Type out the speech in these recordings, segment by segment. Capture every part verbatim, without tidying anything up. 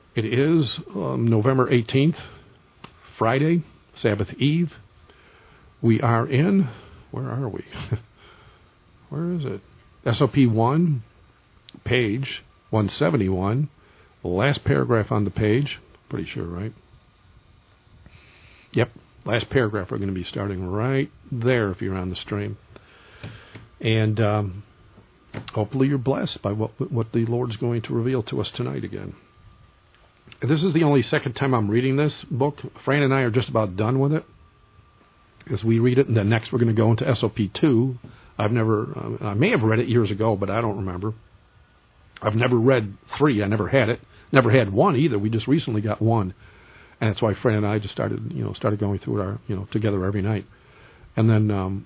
It is um, November eighteenth, Friday, Sabbath Eve. We are in, where are we? Where is it? S O P one, page one seventy-one, the last paragraph on the page. Pretty sure, right? Yep, last paragraph. We're going to be starting right there if you're on the stream. And um, hopefully you're blessed by what what the Lord's going to reveal to us tonight again. This is the only second time I'm reading this book. Fran and I are just about done with it as we read it, and then next we're going to go into S O P two. I've never, uh, I may have read it years ago, but I don't remember. I've never read three. I never had it. Never had one either. We just recently got one, and that's why Fran and I just started, you know, started going through it, our, you know, together every night. And then, um,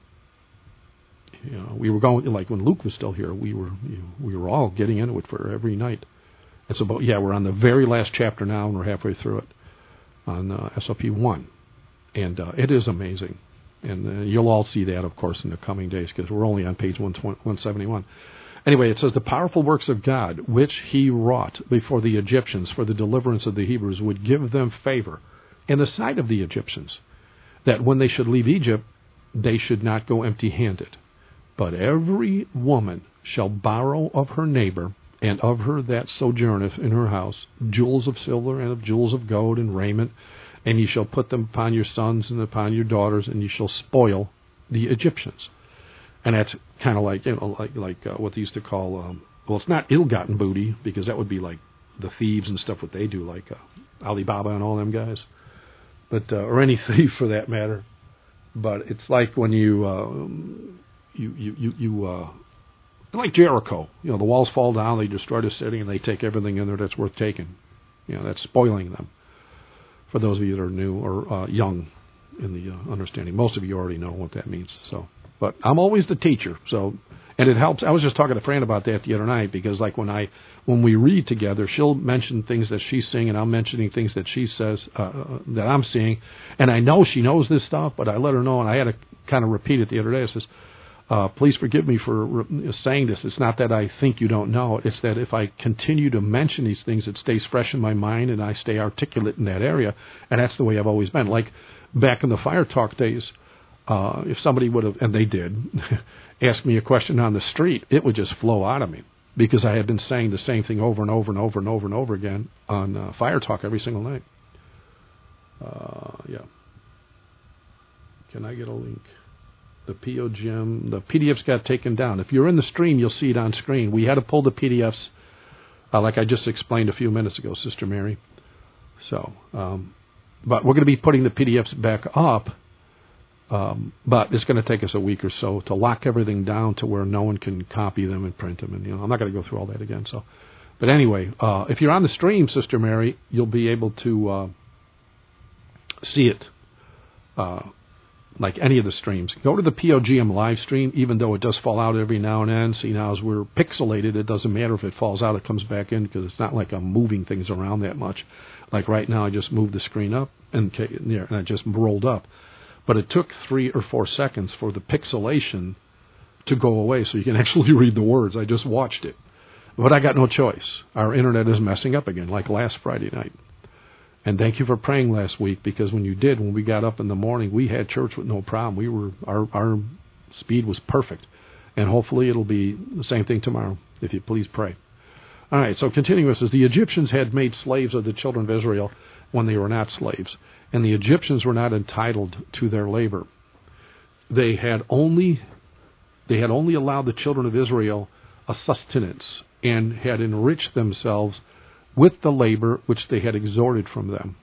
you know, we were going like when Luke was still here. We were, you know, we were all getting into it for every night. It's about, yeah, we're on the very last chapter now, and we're halfway through it on uh, S O P one. And uh, it is amazing. And uh, you'll all see that, of course, in the coming days, because we're only on page one seventy-one. Anyway, it says, the powerful works of God, which he wrought before the Egyptians for the deliverance of the Hebrews, would give them favor in the sight of the Egyptians, that when they should leave Egypt, they should not go empty-handed. But every woman shall borrow of her neighbor, and of her that sojourneth in her house, jewels of silver and of jewels of gold and raiment, and ye shall put them upon your sons and upon your daughters, and ye shall spoil the Egyptians. And that's kind of like, you know, like like uh, what they used to call, um, well, it's not ill-gotten booty, because that would be like the thieves and stuff, what they do, like uh, Alibaba and all them guys, but uh, or any thief for that matter. But it's like when you uh, you you you, you uh, like Jericho, you know, the walls fall down, they destroy the city, and they take everything in there that's worth taking. You know, that's spoiling them. For those of you that are new or uh, young in the uh, understanding, most of you already know what that means. So, but I'm always the teacher. So, and it helps. I was just talking to Fran about that the other night, because like when I when we read together, she'll mention things that she's seeing, and I'm mentioning things that she says uh, that I'm seeing, and I know she knows this stuff, but I let her know, and I had to kind of repeat it the other day. I says, Uh, please forgive me for re- saying this. It's not that I think you don't know. It's that if I continue to mention these things, it stays fresh in my mind, and I stay articulate in that area. And that's the way I've always been. Like back in the Fire Talk days, uh, if somebody would have, and they did, ask me a question on the street, it would just flow out of me, because I had been saying the same thing over and over and over and over and over again on uh, Fire Talk every single night. Uh, yeah. Can I get a link? The P O G M, the P D Fs got taken down. If you're in the stream, you'll see it on screen. We had to pull the P D Fs, uh, like I just explained a few minutes ago, Sister Mary. So, um, but we're going to be putting the P D Fs back up, um, but it's going to take us a week or so to lock everything down to where no one can copy them and print them. And you know, I'm not going to go through all that again. So, but anyway, uh, if you're on the stream, Sister Mary, you'll be able to uh, see it. Uh, like any of the streams. Go to the P O G M live stream, even though it does fall out every now and then. See, now as we're pixelated, it doesn't matter if it falls out, it comes back in, because it's not like I'm moving things around that much. Like right now, I just moved the screen up, and, and I just rolled up. But it took three or four seconds for the pixelation to go away, so you can actually read the words. I just watched it. But I got no choice. Our internet is messing up again, like last Friday night. And thank you for praying last week, because when you did, when we got up in the morning, we had church with no problem. We were our our speed was perfect, and hopefully it'll be the same thing tomorrow. If you please pray. All right. So continuing, it says the Egyptians had made slaves of the children of Israel when they were not slaves, and the Egyptians were not entitled to their labor. They had only they had only allowed the children of Israel a sustenance, and had enriched themselves with the labor which they had extorted from them.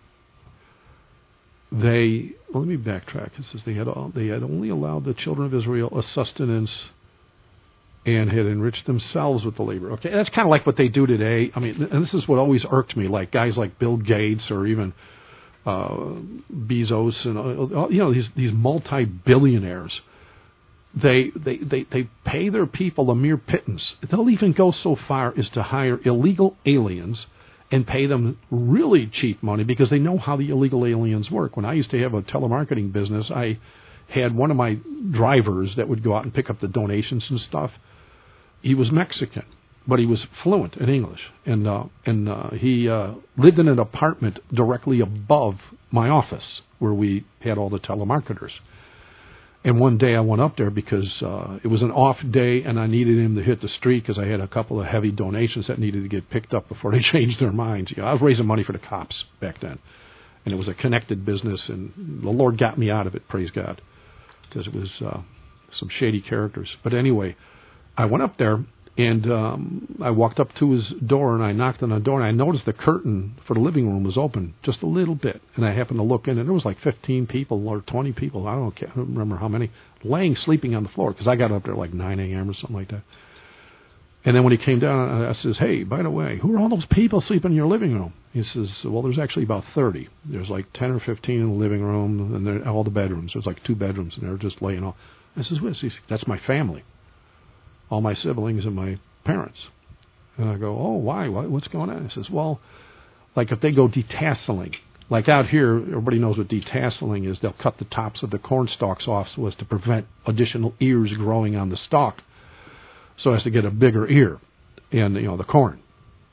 They, well, let me backtrack. It says they had they had only allowed the children of Israel a sustenance, and had enriched themselves with the labor. Okay, that's kind of like what they do today. I mean, and this is what always irked me, like guys like Bill Gates or even uh, Bezos and uh, you know these these multi-billionaires. They, they they they pay their people a mere pittance. They'll even go so far as to hire illegal aliens and pay them really cheap money, because they know how the illegal aliens work. When I used to have a telemarketing business, I had one of my drivers that would go out and pick up the donations and stuff. He was Mexican, but he was fluent in English, and uh, and uh, he uh, lived in an apartment directly above my office where we had all the telemarketers. And one day I went up there because uh, it was an off day, and I needed him to hit the street because I had a couple of heavy donations that needed to get picked up before they changed their minds. You know, I was raising money for the cops back then, and it was a connected business, and the Lord got me out of it, praise God, because it was uh, some shady characters. But anyway, I went up there, and um, I walked up to his door, and I knocked on the door, and I noticed the curtain for the living room was open just a little bit. And I happened to look in, and there was like fifteen people or twenty people, I don't know, I can't remember how many, laying, sleeping on the floor, because I got up there like nine a.m. or something like that. And then when he came down, I says, hey, by the way, who are all those people sleeping in your living room? He says, well, there's actually about thirty. There's like ten or fifteen in the living room, and they're all the bedrooms. There's like two bedrooms, and they're just laying all. I says, well, that's my family. All my siblings and my parents. And I go, oh, why? What's going on? He says, well, like if they go detasseling, like out here, everybody knows what detasseling is. They'll cut the tops of the corn stalks off so as to prevent additional ears growing on the stalk, so as to get a bigger ear in, you know, the corn.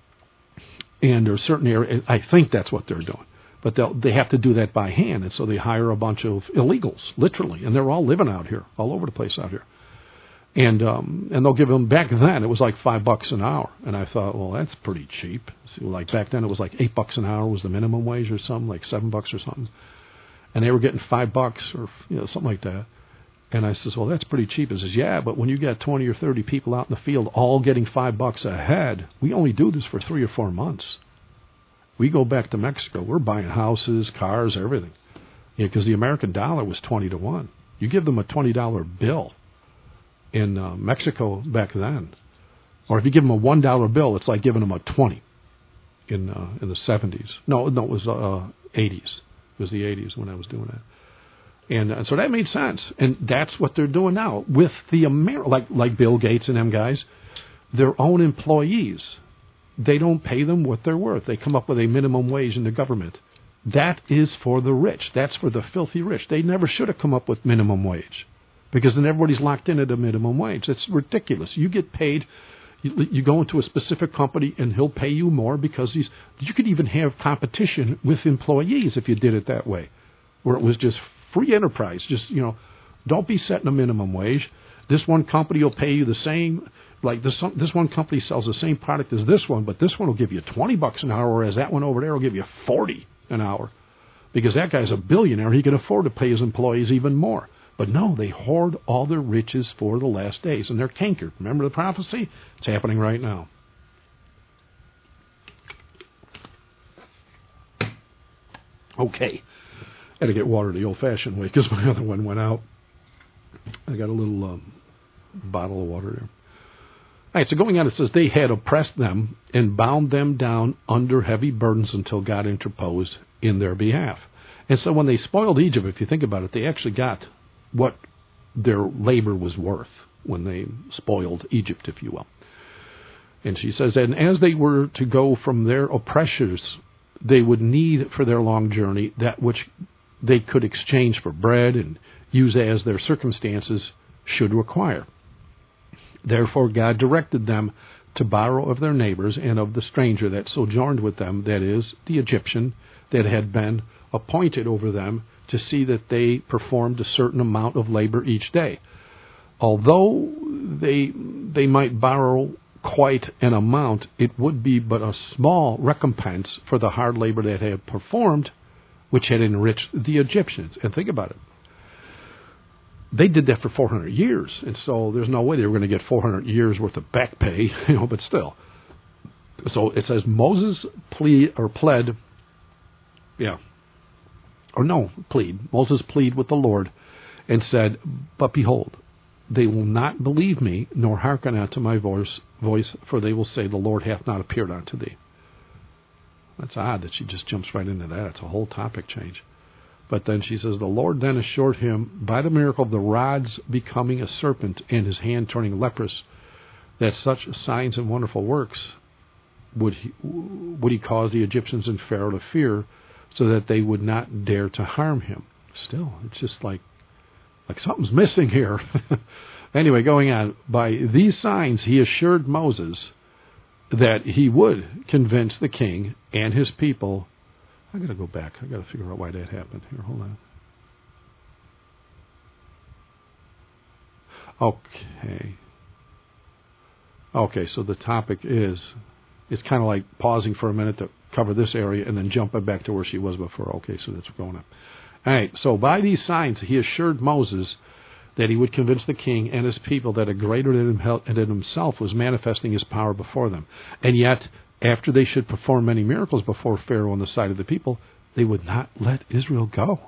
And there's certain areas, I think that's what they're doing. But they'll, they have to do that by hand, and so they hire a bunch of illegals, literally, and they're all living out here, all over the place out here. And um, and they'll give them, back then, it was like five bucks an hour. And I thought, well, that's pretty cheap. So like back then, it was like eight bucks an hour was the minimum wage or something, like seven bucks or something. And they were getting five bucks or, you know, something like that. And I says, well, that's pretty cheap. He says, yeah, but when you got twenty or thirty people out in the field all getting five bucks a head, we only do this for three or four months. We go back to Mexico. We're buying houses, cars, everything. Yeah, because the American dollar was twenty to one. You give them a twenty dollar bill in uh, Mexico back then, or if you give them a one dollar bill, it's like giving them a twenty in uh, in the seventies. No, no, it was uh, eighties. It was the eighties when I was doing that, and uh, so that made sense. And that's what they're doing now with the Amer- like like Bill Gates and them guys, their own employees. They don't pay them what they're worth. They come up with a minimum wage in the government. That is for the rich. That's for the filthy rich. They never should have come up with minimum wage, because then everybody's locked in at a minimum wage. It's ridiculous. You get paid, you, you go into a specific company and he'll pay you more because he's, you could even have competition with employees if you did it that way, where it was just free enterprise. Just, you know, don't be setting a minimum wage. This one company will pay you the same, like this, this one company sells the same product as this one, but this one will give you twenty bucks an hour, whereas that one over there will give you forty an hour. Because that guy's a billionaire, he can afford to pay his employees even more. But no, they hoard all their riches for the last days, and they're cankered. Remember the prophecy? It's happening right now. Okay. I had to get water the old-fashioned way because my other one went out. I got a little um, bottle of water there. All right, so going on, it says, they had oppressed them and bound them down under heavy burdens until God interposed in their behalf. And so when they spoiled Egypt, if you think about it, they actually got what their labor was worth when they spoiled Egypt, if you will. And she says, and as they were to go from their oppressors, they would need for their long journey that which they could exchange for bread and use as their circumstances should require. Therefore God directed them to borrow of their neighbors and of the stranger that sojourned with them, that is, the Egyptian that had been appointed over them, to see that they performed a certain amount of labor each day. Although they they might borrow quite an amount, it would be but a small recompense for the hard labor that they had performed, which had enriched the Egyptians. And think about it. They did that for four hundred years, and so there's no way they were going to get four hundred years worth of back pay, you know, but still. So it says Moses plead, or pled, yeah, or no, plead. Moses plead with the Lord and said, but behold, they will not believe me, nor hearken unto my voice, voice, for they will say, the Lord hath not appeared unto thee. That's odd that she just jumps right into that. It's a whole topic change. But then she says, the Lord then assured him, by the miracle of the rod's becoming a serpent and his hand turning leprous, that such signs and wonderful works would he, would he cause the Egyptians and Pharaoh to fear, so that they would not dare to harm him. Still, it's just like, like something's missing here. Anyway, going on, by these signs he assured Moses that he would convince the king and his people. I got to go back. I got to figure out why that happened. Here, hold on. Okay. Okay, so the topic is, it's kind of like pausing for a minute to cover this area and then jumping back to where she was before. Okay, so that's going on. All right, so by these signs he assured Moses that he would convince the king and his people that a greater than himself was manifesting his power before them. And yet, after they should perform many miracles before Pharaoh on the side of the people, they would not let Israel go.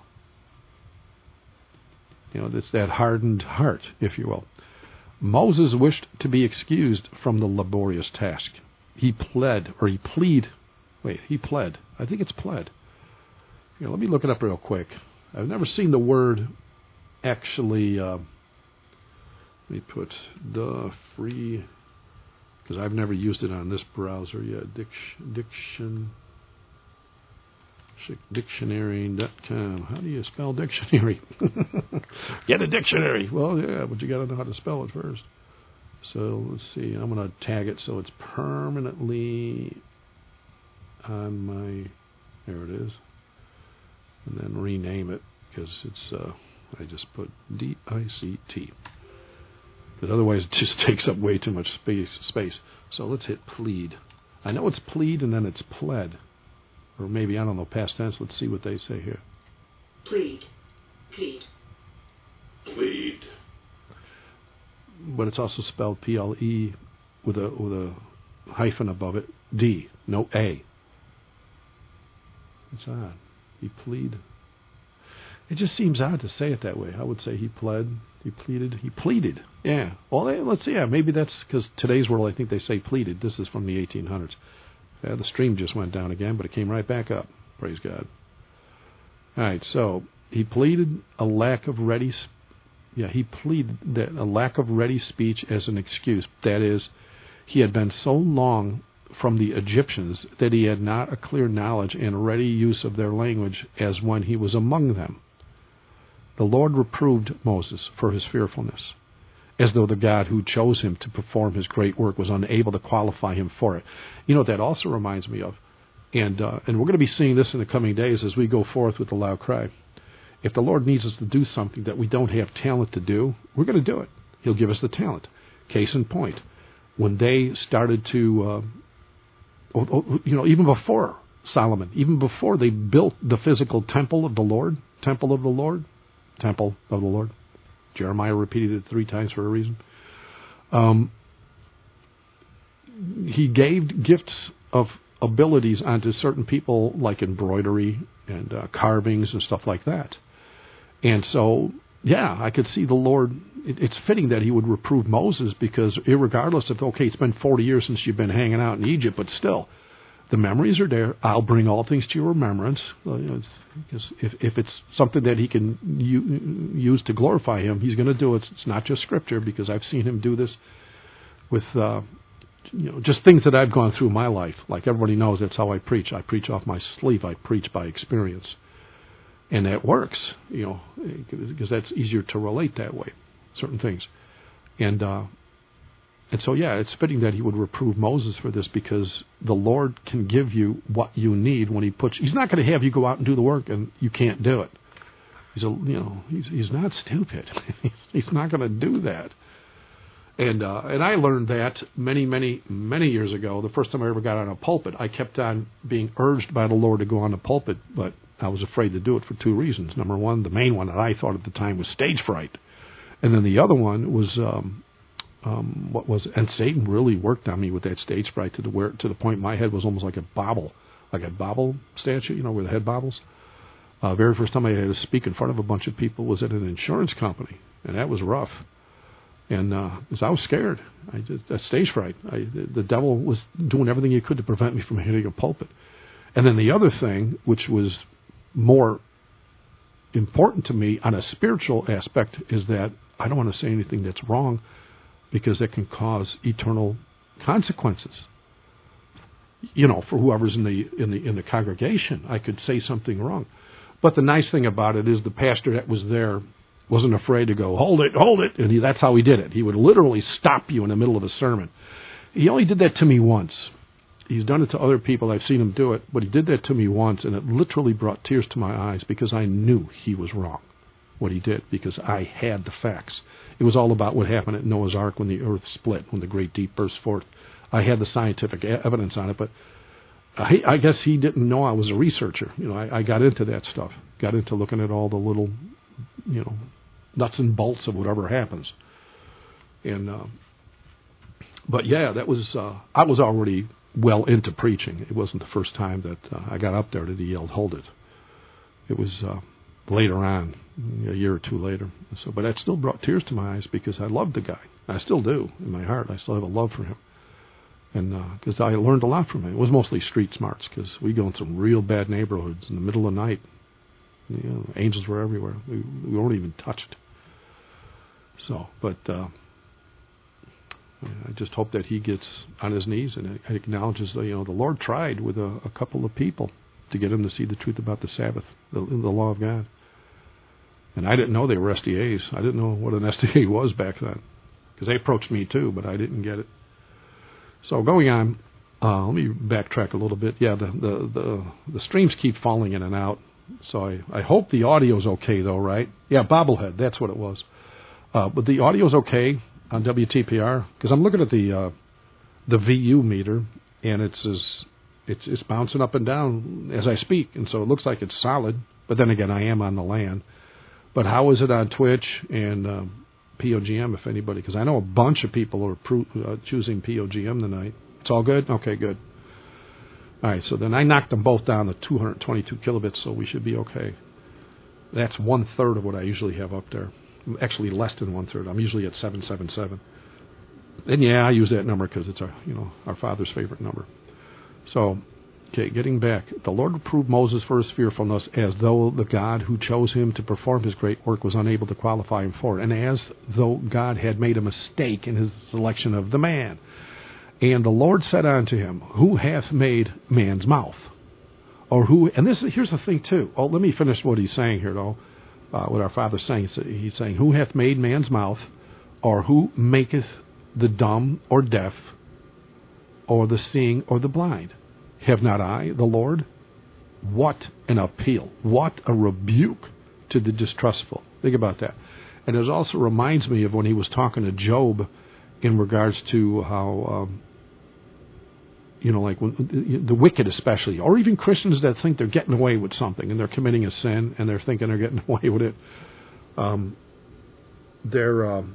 You know, it's that hardened heart, if you will. Moses wished to be excused from the laborious task. He pled, or he plead, wait, he pled. I think it's pled. Here, let me look it up real quick. I've never seen the word actually, uh, let me put the free, because I've never used it on this browser yet, Diction, diction, dictionary dot com. How do you spell dictionary? Get a dictionary. Well, yeah, but you got to know how to spell it first. So let's see. I'm going to tag it so it's permanently on my. There it is, and then rename it because it's. Uh, I just put D I C T. Because otherwise it just takes up way too much space. Space. So let's hit plead. I know it's plead and then it's pled. Or maybe, I don't know, past tense. Let's see what they say here. Plead. Plead. Plead. But it's also spelled P L E with a with a hyphen above it. D. No A. It's odd. He plead. It just seems odd to say it that way. I would say he pled. He pleaded. He pleaded. Yeah. Well, let's see. Yeah, maybe that's because today's world, I think they say pleaded. This is from the eighteen hundreds. Yeah, the stream just went down again, but it came right back up. Praise God. All right, so he pleaded a lack of ready. Yeah, he pleaded that a lack of ready speech as an excuse. That is, he had been so long from the Egyptians that he had not a clear knowledge and ready use of their language as when he was among them. The Lord reproved Moses for his fearfulness, as though the God who chose him to perform his great work was unable to qualify him for it. You know what that also reminds me of? And uh, and we're going to be seeing this in the coming days as we go forth with the loud cry. If the Lord needs us to do something that we don't have talent to do, we're going to do it. He'll give us the talent. Case in point, when they started to, uh, you know, even before Solomon, even before they built the physical temple of the Lord, temple of the Lord, temple of the Lord, Jeremiah repeated it three times for a reason. Um, he gave gifts of abilities onto certain people, like embroidery and uh, carvings and stuff like that. And so, yeah, I could see the Lord. It, it's fitting that he would reprove Moses because, irregardless of, okay, it's been forty years since you've been hanging out in Egypt, but still, the memories are there. I'll bring all things to your remembrance. Uh, you know, it's, because if, if it's something that he can u- use to glorify him, he's going to do it. It's not just scripture, because I've seen him do this with uh, you know, just things that I've gone through in my life. Like everybody knows, that's how I preach. I preach off my sleeve. I preach by experience. And that works, you know, because that's easier to relate that way, certain things. And uh, and so, yeah, it's fitting that he would reprove Moses for this, because the Lord can give you what you need when he puts. He's not going to have you go out and do the work and you can't do it. He's a, you know, he's he's not stupid. He's not going to do that. And uh, and I learned that many, many, many years ago. The first time I ever got on a pulpit, I kept on being urged by the Lord to go on the pulpit, but I was afraid to do it for two reasons. Number one, the main one that I thought at the time was stage fright. And then the other one was, um, um, what was, and Satan really worked on me with that stage fright to the, where, to the point my head was almost like a bobble, like a bobble statue, you know, where the head bobbles. Uh, very first time I had to speak in front of a bunch of people was at an insurance company, and that was rough. And uh, because I was scared, I just, that stage fright. I, the, the devil was doing everything he could to prevent me from hitting a pulpit. And then the other thing, which was more important to me on a spiritual aspect, is that I don't want to say anything that's wrong, because that can cause eternal consequences. You know, for whoever's in the in the in the congregation, I could say something wrong. But the nice thing about it is the pastor that was there wasn't afraid to go, hold it, hold it, and he, that's how he did it. He would literally stop you in the middle of a sermon. He only did that to me once. He's done it to other people. I've seen him do it, but he did that to me once, and it literally brought tears to my eyes because I knew he was wrong, what he did, because I had the facts. It was all about what happened at Noah's Ark when the earth split, when the great deep burst forth. I had the scientific evidence on it, but I, I guess he didn't know I was a researcher. You know, I, I got into that stuff, got into looking at all the little, you know, nuts and bolts of whatever happens. And, uh, but yeah, that was, uh, I was already well into preaching. It wasn't the first time that uh, I got up there that he yelled, "Hold it." It was uh, later on, a year or two later. So, but that still brought tears to my eyes because I loved the guy. I still do in my heart. I still have a love for him. And because uh, I learned a lot from him. It was mostly street smarts because we go in some real bad neighborhoods in the middle of the night. You know, angels were everywhere. We, we weren't even touched. So, but uh, I just hope that he gets on his knees and acknowledges that, you know, the Lord tried with a, a couple of people to get him to see the truth about the Sabbath, the, the law of God. And I didn't know they were S D As. I didn't know what an S D A was back then because they approached me too, but I didn't get it. So going on, uh, let me backtrack a little bit. Yeah, the, the, the, the streams keep falling in and out. So I, I hope the audio's okay though, right? Yeah, bobblehead, that's what it was. Uh, but the audio's okay on W T P R because I'm looking at the uh, the V U meter and it's as it's it's bouncing up and down as I speak, and so it looks like it's solid. But then again, I am on the land. But how is it on Twitch and uh, P O G M, if anybody? Because I know a bunch of people are pro- uh, choosing P O G M tonight. It's all good? Okay, good. All right, so then I knocked them both down to two hundred twenty-two kilobits, so we should be okay. That's one-third of what I usually have up there. Actually, less than one-third. I'm usually at seven seventy-seven. And, yeah, I use that number because it's our, you know, our Father's favorite number. So, okay, getting back. The Lord reproved Moses for his fearfulness as though the God who chose him to perform his great work was unable to qualify him for it, and as though God had made a mistake in his selection of the man. And the Lord said unto him, Who hath made man's mouth? Or who, and this here's the thing too. Oh, let me finish what he's saying here, though. Uh, what our Father's saying. He's saying, Who hath made man's mouth? Or who maketh the dumb or deaf, or the seeing or the blind? Have not I, the Lord? What an appeal. What a rebuke to the distrustful. Think about that. And it also reminds me of when he was talking to Job in regards to how, um, you know, like when, the wicked especially, or even Christians that think they're getting away with something and they're committing a sin and they're thinking they're getting away with it. Um, they're, um,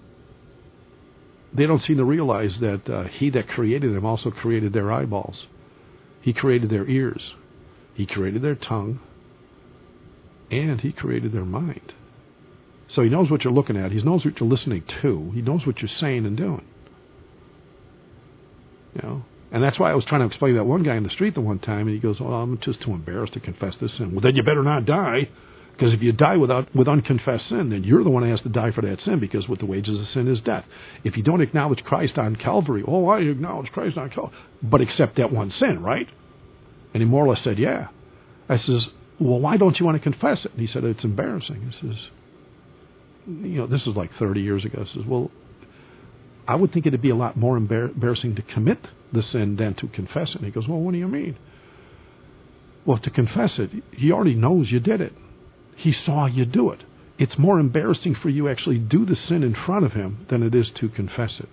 they don't seem to realize that uh, he that created them also created their eyeballs. He created their ears. He created their tongue. And he created their mind. So he knows what you're looking at. He knows what you're listening to. He knows what you're saying and doing. You know? And that's why I was trying to explain that one guy in the street the one time, and he goes, "Well, I'm just too embarrassed to confess this sin." Well, then you better not die, because if you die without with unconfessed sin, then you're the one who has to die for that sin, because what the wages of sin is death. If you don't acknowledge Christ on Calvary, oh, I acknowledge Christ on Calvary, but accept that one sin, right? And he more or less said, yeah. I says, well, why don't you want to confess it? And he said, it's embarrassing. He says, you know, this is like thirty years ago. He says, well, I would think it'd be a lot more embarrassing to commit the sin than to confess it. And he goes, well, what do you mean? Well, to confess it, he already knows you did it. He saw you do it. It's more embarrassing for you actually do the sin in front of him than it is to confess it.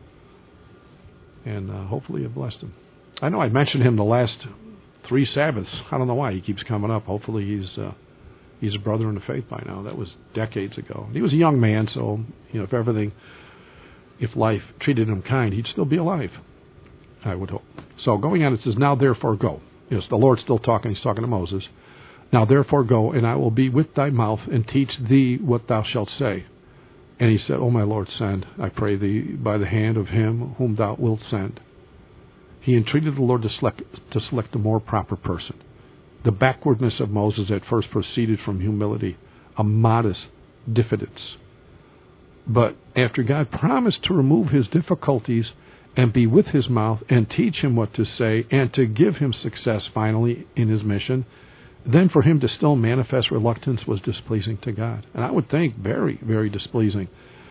And uh, hopefully it blessed him. I know I mentioned him the last three Sabbaths. I don't know why he keeps coming up. Hopefully he's uh, he's a brother in the faith by now. That was decades ago. He was a young man, so you know if everything, if life treated him kind, he'd still be alive, I would hope. So going on, it says, now therefore go. Yes, the Lord's still talking. He's talking to Moses. Now therefore go, and I will be with thy mouth, and teach thee what thou shalt say. And he said, O my Lord, send, I pray thee, by the hand of him whom thou wilt send. He entreated the Lord to select, to select a more proper person. The backwardness of Moses at first proceeded from humility, a modest diffidence. But after God promised to remove his difficulties and be with his mouth and teach him what to say and to give him success finally in his mission, then for him to still manifest reluctance was displeasing to God. And I would think very, very displeasing.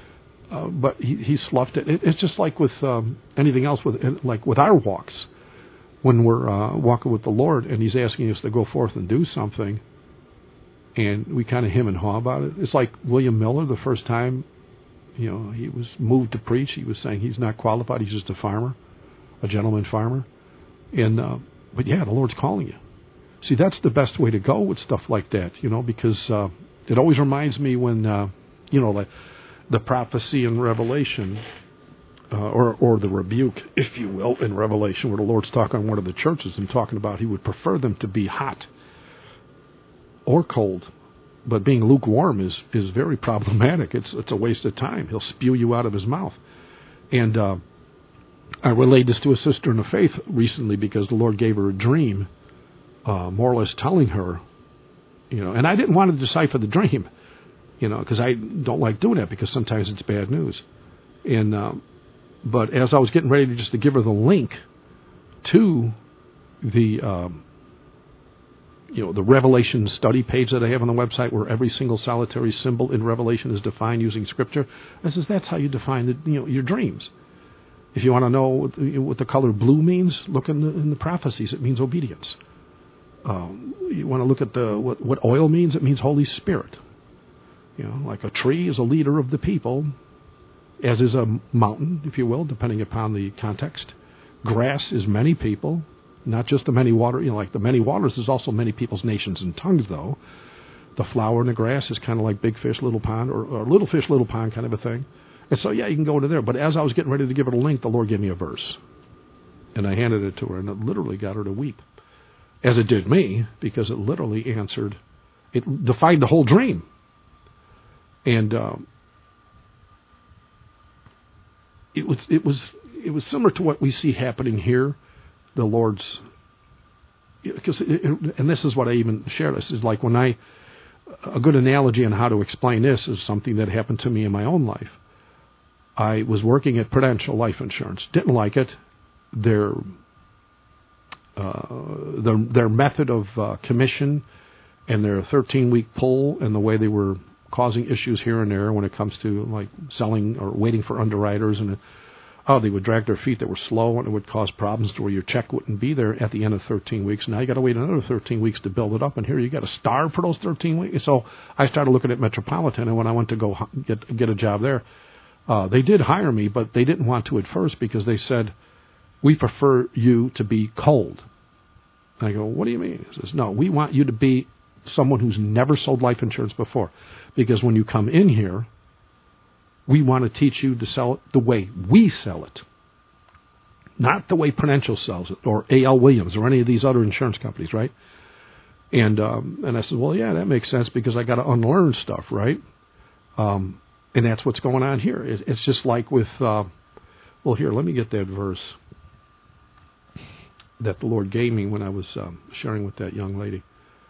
uh, but he, he sloughed it. it. It's just like with um, anything else, with like with our walks. When we're uh, walking with the Lord and He's asking us to go forth and do something, and we kind of hem and haw about it. It's like William Miller, the first time, you know, he was moved to preach. He was saying he's not qualified. He's just a farmer, a gentleman farmer. And uh, but yeah, the Lord's calling you. See, that's the best way to go with stuff like that, you know, because uh, it always reminds me when, uh, you know, like the prophecy in Revelation. Uh, or, or the rebuke, if you will, in Revelation, where the Lord's talking on one of the churches and talking about He would prefer them to be hot or cold. But being lukewarm is, is very problematic. It's it's a waste of time. He'll spew you out of His mouth. And uh, I relayed this to a sister in the faith recently because the Lord gave her a dream, uh, more or less telling her, you know, and I didn't want to decipher the dream, you know, because I don't like doing that because sometimes it's bad news. And uh, But as I was getting ready to just to give her the link to the, um, you know, the Revelation study page that I have on the website, where every single solitary symbol in Revelation is defined using Scripture, I says that's how you define the, you know, your dreams. If you want to know what the, what the color blue means, look in the, in the prophecies. It means obedience. Um, you want to look at the what, what oil means? It means Holy Spirit. You know, like a tree is a leader of the people, as is a mountain, if you will, depending upon the context. Grass is many people, not just the many water. You know, like the many waters is also many people's nations and tongues, though. The flower in the grass is kind of like big fish, little pond, or, or little fish, little pond kind of a thing. And so, yeah, you can go into there. But as I was getting ready to give it a link, the Lord gave me a verse. And I handed it to her, and it literally got her to weep. As it did me, because it literally answered, it defined the whole dream. And um, it was it was it was similar to what we see happening here. The Lord's, because and this is what I even shared. This is like when I a good analogy on how to explain this is something that happened to me in my own life. I was working at Prudential Life Insurance. Didn't like it. Their uh, their their method of uh, commission and their thirteen-week pull and the way they were causing issues here and there when it comes to like selling or waiting for underwriters, and oh, they would drag their feet. They were slow, and it would cause problems to where your check wouldn't be there at the end of thirteen weeks. Now you got to wait another thirteen weeks to build it up, and here you got to starve for those thirteen weeks. So I started looking at Metropolitan, and when I went to go get get a job there, uh, they did hire me, but they didn't want to at first because they said, "We prefer you to be cold." And I go, "What do you mean?" He says, "No, we want you to be someone who's never sold life insurance before. Because when you come in here, we want to teach you to sell it the way we sell it. Not the way Prudential sells it, or A L Williams, or any of these other insurance companies, right?" And um, and I said, "Well, yeah, that makes sense because I got to unlearn stuff, right?" Um, and that's what's going on here. It, it's just like with, uh, well, here, let me get that verse that the Lord gave me when I was um, sharing with that young lady.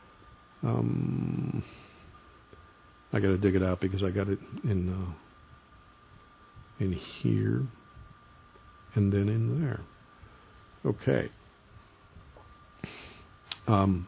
Um, I got to dig it out because I got it in uh, in here and then in there. Okay. Um,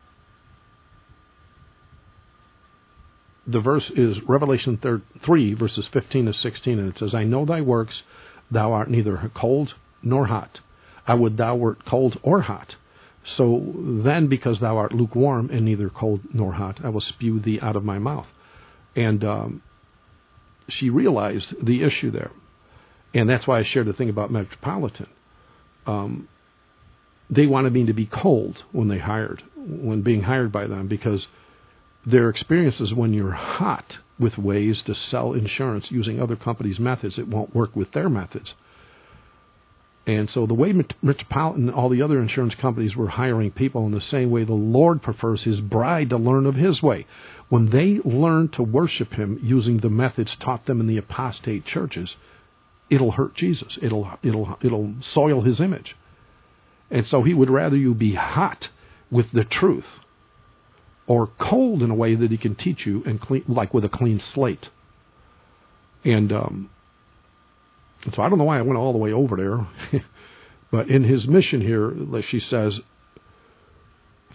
the verse is Revelation three, verses fifteen to sixteen, and it says, "I know thy works, thou art neither cold nor hot. I would thou wert cold or hot. So then, because thou art lukewarm and neither cold nor hot, I will spew thee out of my mouth." And um, she realized the issue there. And that's why I shared the thing about Metropolitan. Um, they wanted me to be cold when they hired, when being hired by them, because their experience is when you're hot with ways to sell insurance using other companies' methods, it won't work with their methods. And so the way Metropolitan and all the other insurance companies were hiring people in the same way the Lord prefers His bride to learn of His way. When they learn to worship Him using the methods taught them in the apostate churches, it'll hurt Jesus. It'll it'll it'll soil His image. And so He would rather you be hot with the truth, or cold in a way that He can teach you and clean, like with a clean slate. And um, so I don't know why I went all the way over there, but in His mission here, she says,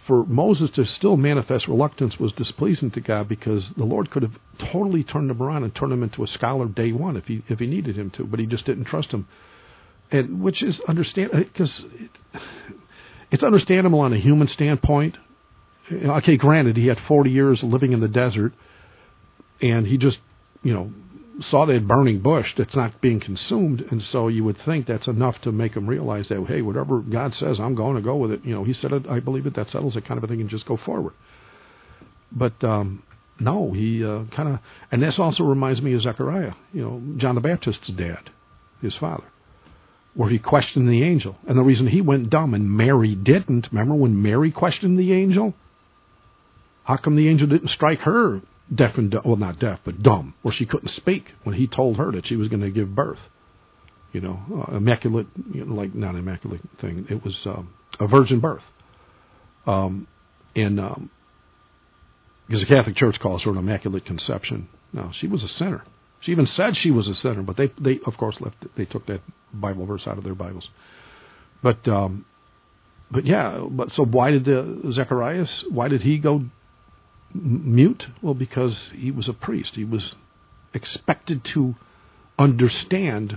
for Moses to still manifest reluctance was displeasing to God, because the Lord could have totally turned him around and turned him into a scholar day one if he if he needed him to, but he just didn't trust him, and which is understand because it, it's understandable on a human standpoint. Okay, granted, he had forty years living in the desert, and he just you know saw that burning bush that's not being consumed, and so you would think that's enough to make him realize that, hey, whatever God says, I'm going to go with it. You know, he said it, I believe it, that settles it, kind of a thing, and just go forward. But um, no, he uh, kind of, and this also reminds me of Zechariah, you know, John the Baptist's dad, his father, where he questioned the angel, and the reason he went dumb and Mary didn't, remember when Mary questioned the angel? How come the angel didn't strike her deaf and dumb, well, not deaf, but dumb, where she couldn't speak when he told her that she was going to give birth? You know, uh, immaculate, you know, like, not immaculate thing. It was um, a virgin birth. Um, and um, because the Catholic Church calls her an immaculate conception. No, she was a sinner. She even said she was a sinner, but they, they of course, left. They took that Bible verse out of their Bibles. But, um, but yeah. But so why did the Zacharias? Why did he go mute? Well, because he was a priest. He was expected to understand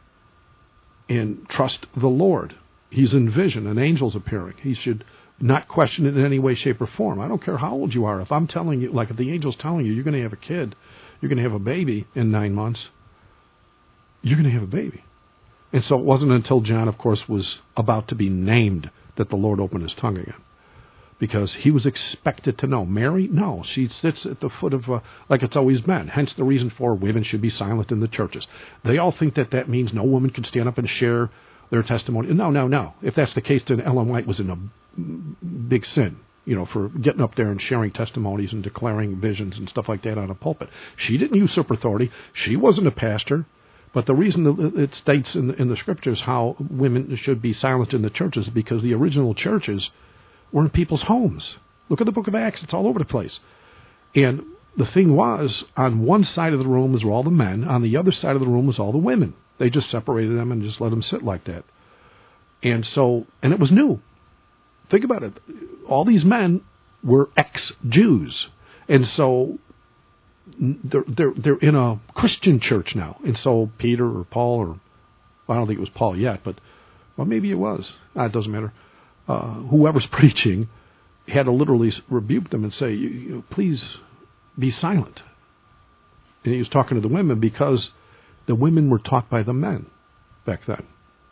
and trust the Lord. He's in vision, an angel's appearing. He should not question it in any way, shape, or form. I don't care how old you are. If I'm telling you, like if the angel's telling you you're going to have a kid, you're going to have a baby in nine months, you're going to have a baby. And so it wasn't until John, of course, was about to be named that the Lord opened his tongue again. Because he was expected to know. Mary, no, she sits at the foot of, uh, like it's always been. Hence the reason for women should be silent in the churches. They all think that that means no woman can stand up and share their testimony. No, no, no. If that's the case, then Ellen White was in a big sin, you know, for getting up there and sharing testimonies and declaring visions and stuff like that on a pulpit. She didn't usurp authority. She wasn't a pastor. But the reason that it states in the, in the scriptures how women should be silent in the churches is because the original churches were in people's homes. Look at the book of Acts. It's all over the place. And the thing was, on one side of the room was all the men. On the other side of the room was all the women. They just separated them and just let them sit like that. And so, and it was new. Think about it. All these men were ex-Jews. And so they're, they're, they're in a Christian church now. And so Peter or Paul, or well, I don't think it was Paul yet, but well, maybe it was. Ah, it doesn't matter. Uh, whoever's preaching had to literally rebuke them and say, you, you, please be silent. And he was talking to the women because the women were taught by the men back then.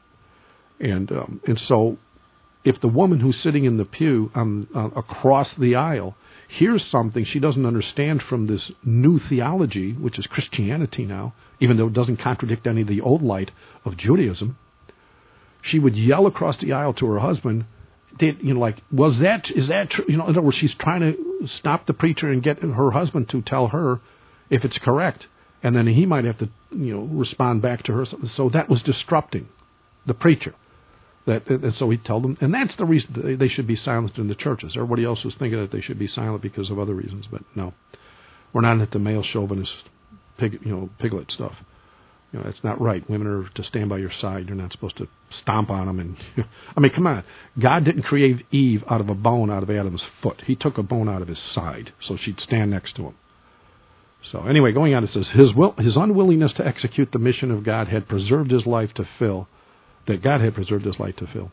And um, and so if the woman who's sitting in the pew um, uh, across the aisle hears something she doesn't understand from this new theology, which is Christianity now, even though it doesn't contradict any of the old light of Judaism, she would yell across the aisle to her husband, Did, you know, like, was that, is that true? You know, in other words, she's trying to stop the preacher and get her husband to tell her if it's correct. And then he might have to, you know, respond back to her. So that was disrupting the preacher. That, and so he told them, and that's the reason they should be silent in the churches. Everybody else was thinking that they should be silent because of other reasons, but no. We're not into male chauvinist, pig, you know, piglet stuff. You know, it's not right. Women are to stand by your side. You're not supposed to stomp on them. And I mean, come on. God didn't create Eve out of a bone out of Adam's foot. He took a bone out of his side so she'd stand next to him. So anyway, going on, it says, his will, his unwillingness to execute the mission of God had preserved his life to fill, that God had preserved his life to fill,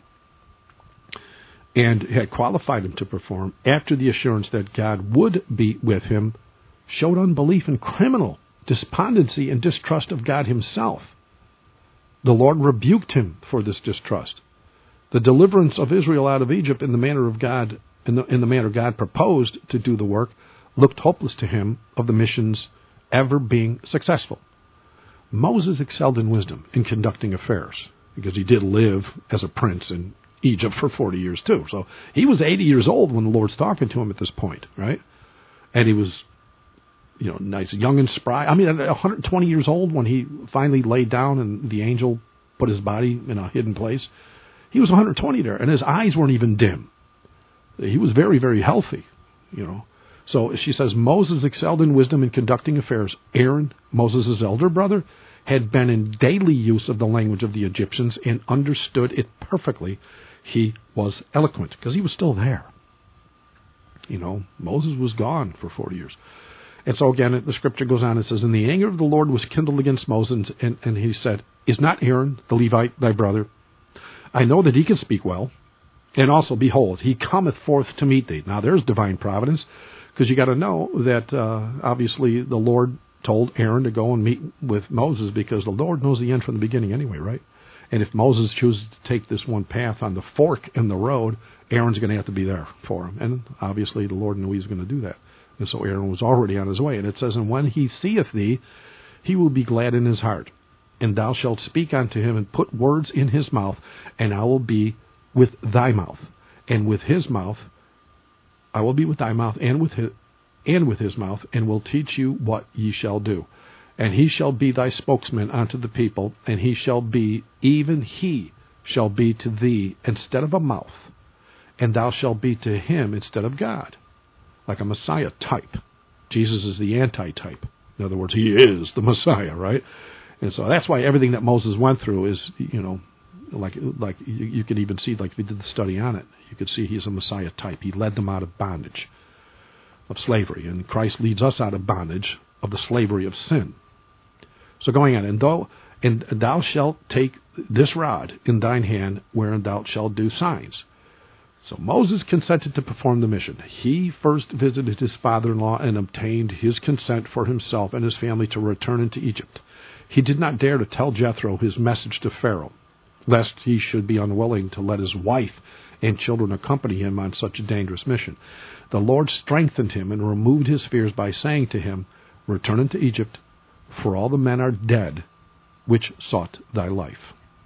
and had qualified him to perform after the assurance that God would be with him, showed unbelief and criminal despondency and distrust of God himself. The Lord rebuked him for this distrust. The deliverance of Israel out of Egypt in the manner of God, in the, in the manner God proposed to do the work, looked hopeless to him of the mission's ever being successful. Moses excelled in wisdom in conducting affairs because he did live as a prince in Egypt for forty years too. So he was eighty years old when the Lord's talking to him at this point, right? And he was, you know, nice, young and spry. I mean, one hundred twenty years old when he finally laid down and the angel put his body in a hidden place. He was one hundred twenty there, and his eyes weren't even dim. He was very, very healthy, you know. So she says, Moses excelled in wisdom in conducting affairs. Aaron, Moses' elder brother, had been in daily use of the language of the Egyptians and understood it perfectly. He was eloquent because he was still there. You know, Moses was gone for forty years. And so again, the scripture goes on and says, and the anger of the Lord was kindled against Moses, and, and he said, is not Aaron the Levite thy brother? I know that he can speak well. And also, behold, he cometh forth to meet thee. Now there's divine providence, because you got to know that uh, obviously the Lord told Aaron to go and meet with Moses, because the Lord knows the end from the beginning anyway, right? And if Moses chooses to take this one path on the fork in the road, Aaron's going to have to be there for him. And obviously the Lord knew he was going to do that. And so Aaron was already on his way. And it says, and when he seeth thee, he will be glad in his heart. And thou shalt speak unto him, and put words in his mouth, and I will be with thy mouth. And with his mouth, I will be with thy mouth, and with his, and with his mouth, and will teach you what ye shall do. And he shall be thy spokesman unto the people, and he shall be, even he shall be to thee instead of a mouth, and thou shalt be to him instead of God. Like a Messiah type. Jesus is the anti-type. In other words, he is the Messiah, right? And so that's why everything that Moses went through is, you know, like like you, you could even see, like we did the study on it, you could see he's a Messiah type. He led them out of bondage, of slavery, and Christ leads us out of bondage, of the slavery of sin. So going on, and thou, and thou shalt take this rod in thine hand, wherein thou shalt do signs. So Moses consented to perform the mission. He first visited his father-in-law and obtained his consent for himself and his family to return into Egypt. He did not dare to tell Jethro his message to Pharaoh, lest he should be unwilling to let his wife and children accompany him on such a dangerous mission. The Lord strengthened him and removed his fears by saying to him, return into Egypt, for all the men are dead which sought thy life.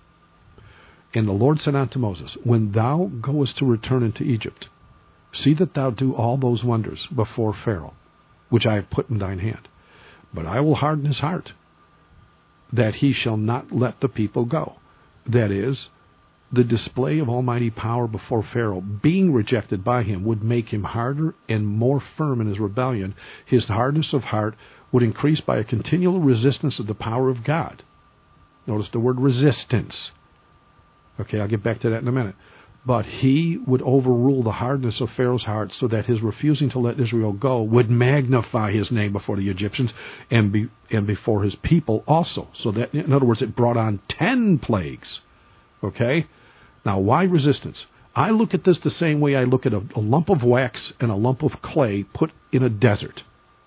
And the Lord said unto Moses, when thou goest to return into Egypt, see that thou do all those wonders before Pharaoh, which I have put in thine hand. But I will harden his heart, that he shall not let the people go. That is, the display of almighty power before Pharaoh, being rejected by him, would make him harder and more firm in his rebellion. His hardness of heart would increase by a continual resistance of the power of God. Notice the word resistance. Okay, I'll get back to that in a minute. But he would overrule the hardness of Pharaoh's heart, so that his refusing to let Israel go would magnify his name before the Egyptians and be, and before his people also. So that, in other words, it brought on ten plagues. Okay? Now, why resistance? I look at this the same way I look at a, a lump of wax and a lump of clay put in a desert.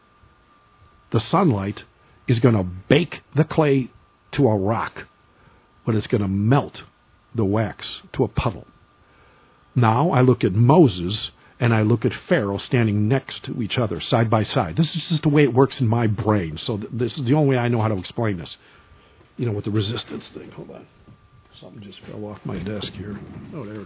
The sunlight is going to bake the clay to a rock, but it's going to melt the wax to a puddle. Now I look at Moses and I look at Pharaoh standing next to each other, side by side. This is just the way it works in my brain. So th- this is the only way I know how to explain this. You know, with the resistance thing. Hold on. Something just fell off my desk here. Oh, there it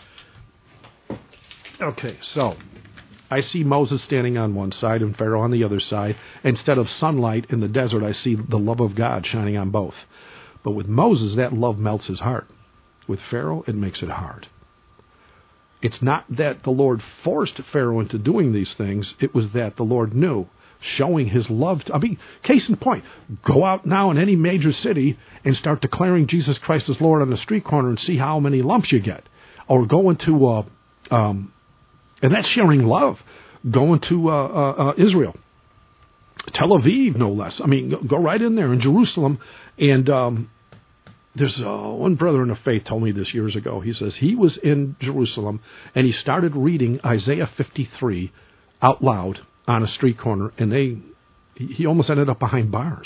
is. Okay, so I see Moses standing on one side and Pharaoh on the other side. Instead of sunlight in the desert, I see the love of God shining on both. But with Moses, that love melts his heart. With Pharaoh, it makes it hard. It's not that the Lord forced Pharaoh into doing these things. It was that the Lord knew, showing his love. To, I mean, case in point, go out now in any major city and start declaring Jesus Christ as Lord on the street corner and see how many lumps you get. Or go into, uh, um, and that's sharing love, go into uh, uh, uh, Israel, Tel Aviv, no less. I mean, go, go right in there in Jerusalem. And um, there's uh, one brother in the faith told me this years ago. He says he was in Jerusalem and he started reading Isaiah fifty-three out loud on a street corner, and they he almost ended up behind bars.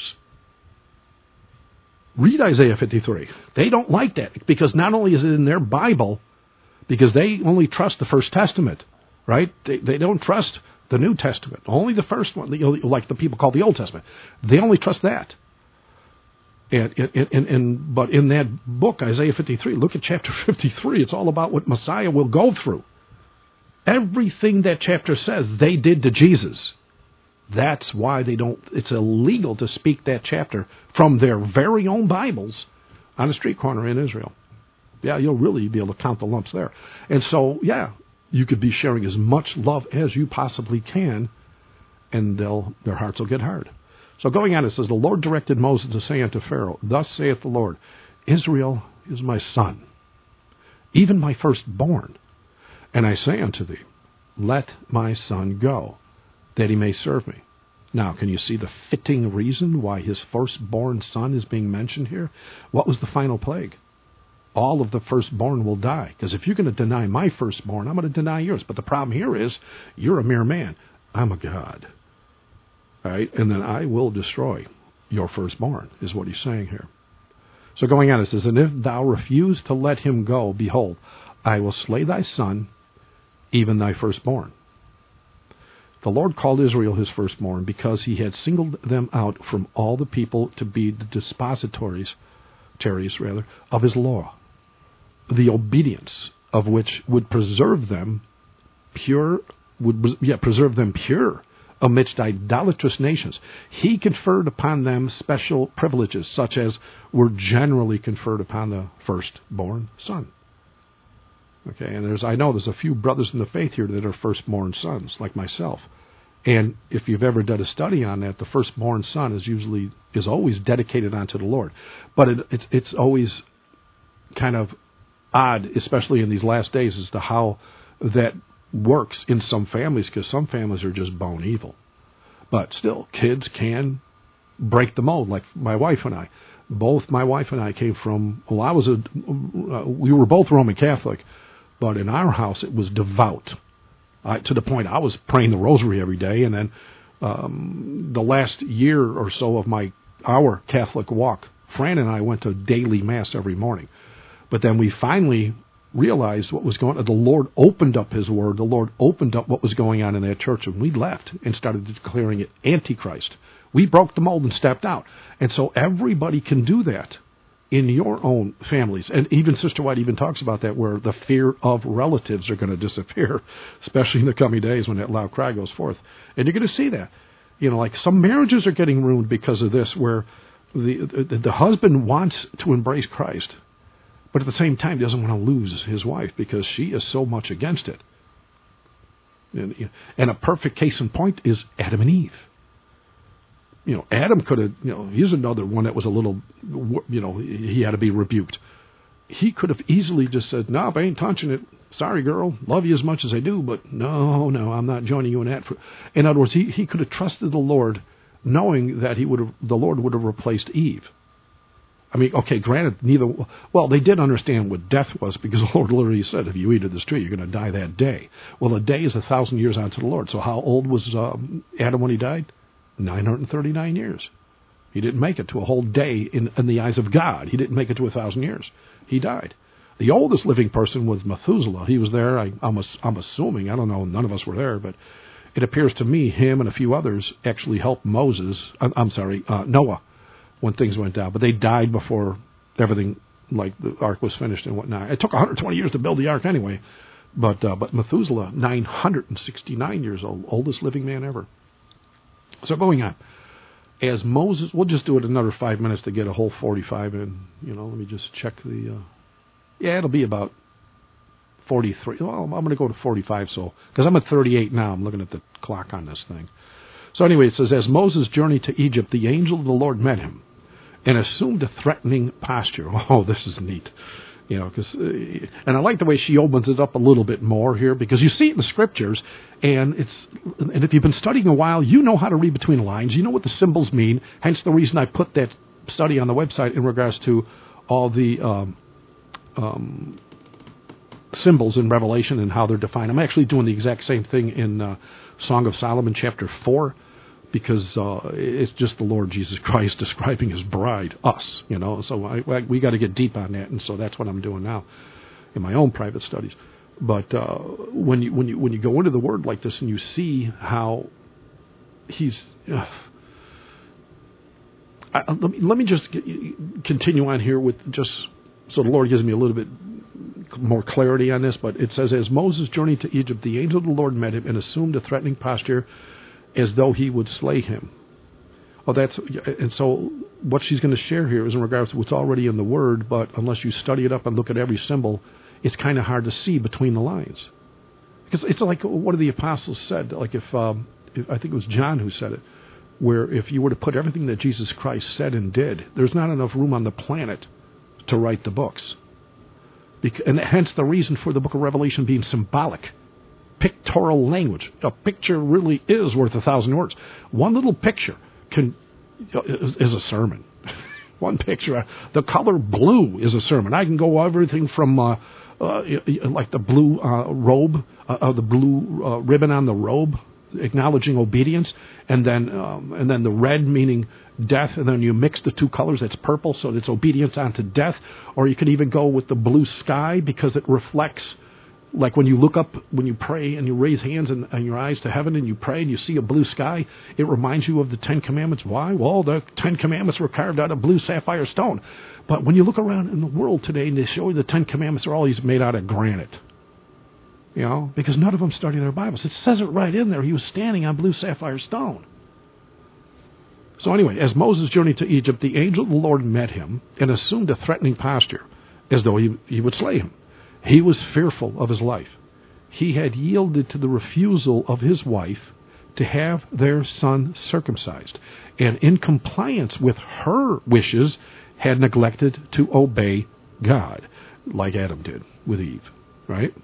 Read Isaiah fifty-three. They don't like that, because not only is it in their Bible, because they only trust the First Testament, right? They, they don't trust the New Testament. Only the first one, like the people call the Old Testament. They only trust that. And, and, and, and but in that book, Isaiah fifty-three, look at chapter fifty-three. It's all about what Messiah will go through. Everything that chapter says, they did to Jesus. That's why they don't. It's illegal to speak that chapter from their very own Bibles on a street corner in Israel. Yeah, you'll really be able to count the lumps there. And so, yeah, you could be sharing as much love as you possibly can, and they'll their hearts will get hard. So going on, it says, the Lord directed Moses to say unto Pharaoh, thus saith the Lord, Israel is my son, even my firstborn. And I say unto thee, let my son go, that he may serve me. Now, can you see the fitting reason why his firstborn son is being mentioned here? What was the final plague? All of the firstborn will die. Because if you're going to deny my firstborn, I'm going to deny yours. But the problem here is, you're a mere man. I'm a God. All right? And then I will destroy your firstborn, is what he's saying here. So going on, it says, and if thou refuse to let him go, behold, I will slay thy son, even thy firstborn. The Lord called Israel his firstborn because he had singled them out from all the people to be the dispositories, terries rather, of his law, the obedience of which would preserve them pure, would yeah, preserve them pure amidst idolatrous nations. He conferred upon them special privileges, such as were generally conferred upon the firstborn son. Okay, and there's I know there's a few brothers in the faith here that are firstborn sons, like myself. And if you've ever done a study on that, the firstborn son is usually is always dedicated unto the Lord. But it, it's it's always kind of odd, especially in these last days, as to how that works in some families, because some families are just bone evil. But still, kids can break the mold, like my wife and I. Both my wife and I came from, well, I was a, uh, we were both Roman Catholic, but in our house it was devout. I, to the point I was praying the rosary every day, and then um, the last year or so of my our Catholic walk, Fran and I went to daily Mass every morning. But then we finally realized what was going on. The Lord opened up His Word. The Lord opened up what was going on in that church, and we left and started declaring it Antichrist. We broke the mold and stepped out. And so everybody can do that in your own families. And even Sister White even talks about that, where the fear of relatives are going to disappear, especially in the coming days when that loud cry goes forth. And you're going to see that. You know, like some marriages are getting ruined because of this, where the, the, the husband wants to embrace Christ, but at the same time doesn't want to lose his wife because she is so much against it. And, and a perfect case in point is Adam and Eve. You know, Adam could have, you know, here's another one that was a little, you know, he had to be rebuked. He could have easily just said, no, I ain't touching it. Sorry, girl. Love you as much as I do, but no, no, I'm not joining you in that. In other words, he, he could have trusted the Lord, knowing that he would have, the Lord would have replaced Eve. I mean, okay, granted, neither, well, they did understand what death was, because the Lord literally said, if you eat of this tree, you're going to die that day. Well, a day is a thousand years unto the Lord. So how old was um, Adam when he died? nine hundred thirty-nine years. He didn't make it to a whole day in, in the eyes of God. He didn't make it to a thousand years. He died. The oldest living person was Methuselah. He was there. I, I'm, I'm assuming, I don't know, none of us were there, but it appears to me him and a few others actually helped Moses, I'm, I'm sorry, uh, Noah, when things went down. But they died before everything, like the ark, was finished and whatnot. It took one hundred twenty years to build the ark anyway. But, uh, but Methuselah, nine hundred sixty-nine years old, oldest living man ever. So going on, as Moses, we'll just do it another five minutes to get a whole forty-five in. You know, let me just check the, uh, yeah, it'll be about forty-three. Well, I'm going to go to forty-five, so, because I'm at thirty-eight now. I'm looking at the clock on this thing. So anyway, it says, as Moses journeyed to Egypt, the angel of the Lord met him and assumed a threatening posture. Oh, this is neat. You know, because, uh, and I like the way she opens it up a little bit more here, because you see it in the scriptures, and it's, and if you've been studying a while, you know how to read between the lines. You know what the symbols mean. Hence the reason I put that study on the website in regards to all the um, um, symbols in Revelation and how they're defined. I'm actually doing the exact same thing in uh, Song of Solomon, chapter four. Because uh, it's just the Lord Jesus Christ describing His bride, us, you know. So I, I, we got to get deep on that, and so that's what I'm doing now in my own private studies. But uh, when you when you when you go into the Word like this and you see how He's, uh, I, let me let me just get, continue on here with just so the Lord gives me a little bit more clarity on this. But it says, as Moses journeyed to Egypt, the angel of the Lord met him and assumed a threatening posture, as though he would slay him. Oh, that's and so what she's going to share here is in regards to what's already in the Word, but unless you study it up and look at every symbol, it's kind of hard to see between the lines. Because it's like one of the apostles said, like if, um, if I think it was John who said it, where if you were to put everything that Jesus Christ said and did, there's not enough room on the planet to write the books. Because, and hence the reason for the book of Revelation being symbolic. pictorial language. A picture really is worth a thousand words. One little picture can is, is a sermon. One picture, the color blue is a sermon. I can go everything from uh, uh, like the blue uh, robe, uh, uh, the blue uh, ribbon on the robe, acknowledging obedience, and then um, and then the red meaning death, and then you mix the two colors. It's purple, so it's obedience unto death. Or you could even go with the blue sky because it reflects. Like when you look up, when you pray and you raise hands and, and your eyes to heaven and you pray and you see a blue sky, it reminds you of the Ten Commandments. Why? Well, the Ten Commandments were carved out of blue sapphire stone. But when you look around in the world today and they show you the Ten Commandments are always made out of granite. You know, because none of them study their Bibles. It says it right in there. He was standing on blue sapphire stone. So anyway, as Moses journeyed to Egypt, the angel of the Lord met him and assumed a threatening posture, as though he, he would slay him. He was fearful of his life. He had yielded to the refusal of his wife to have their son circumcised, and in compliance with her wishes, had neglected to obey God, like Adam did with Eve, right?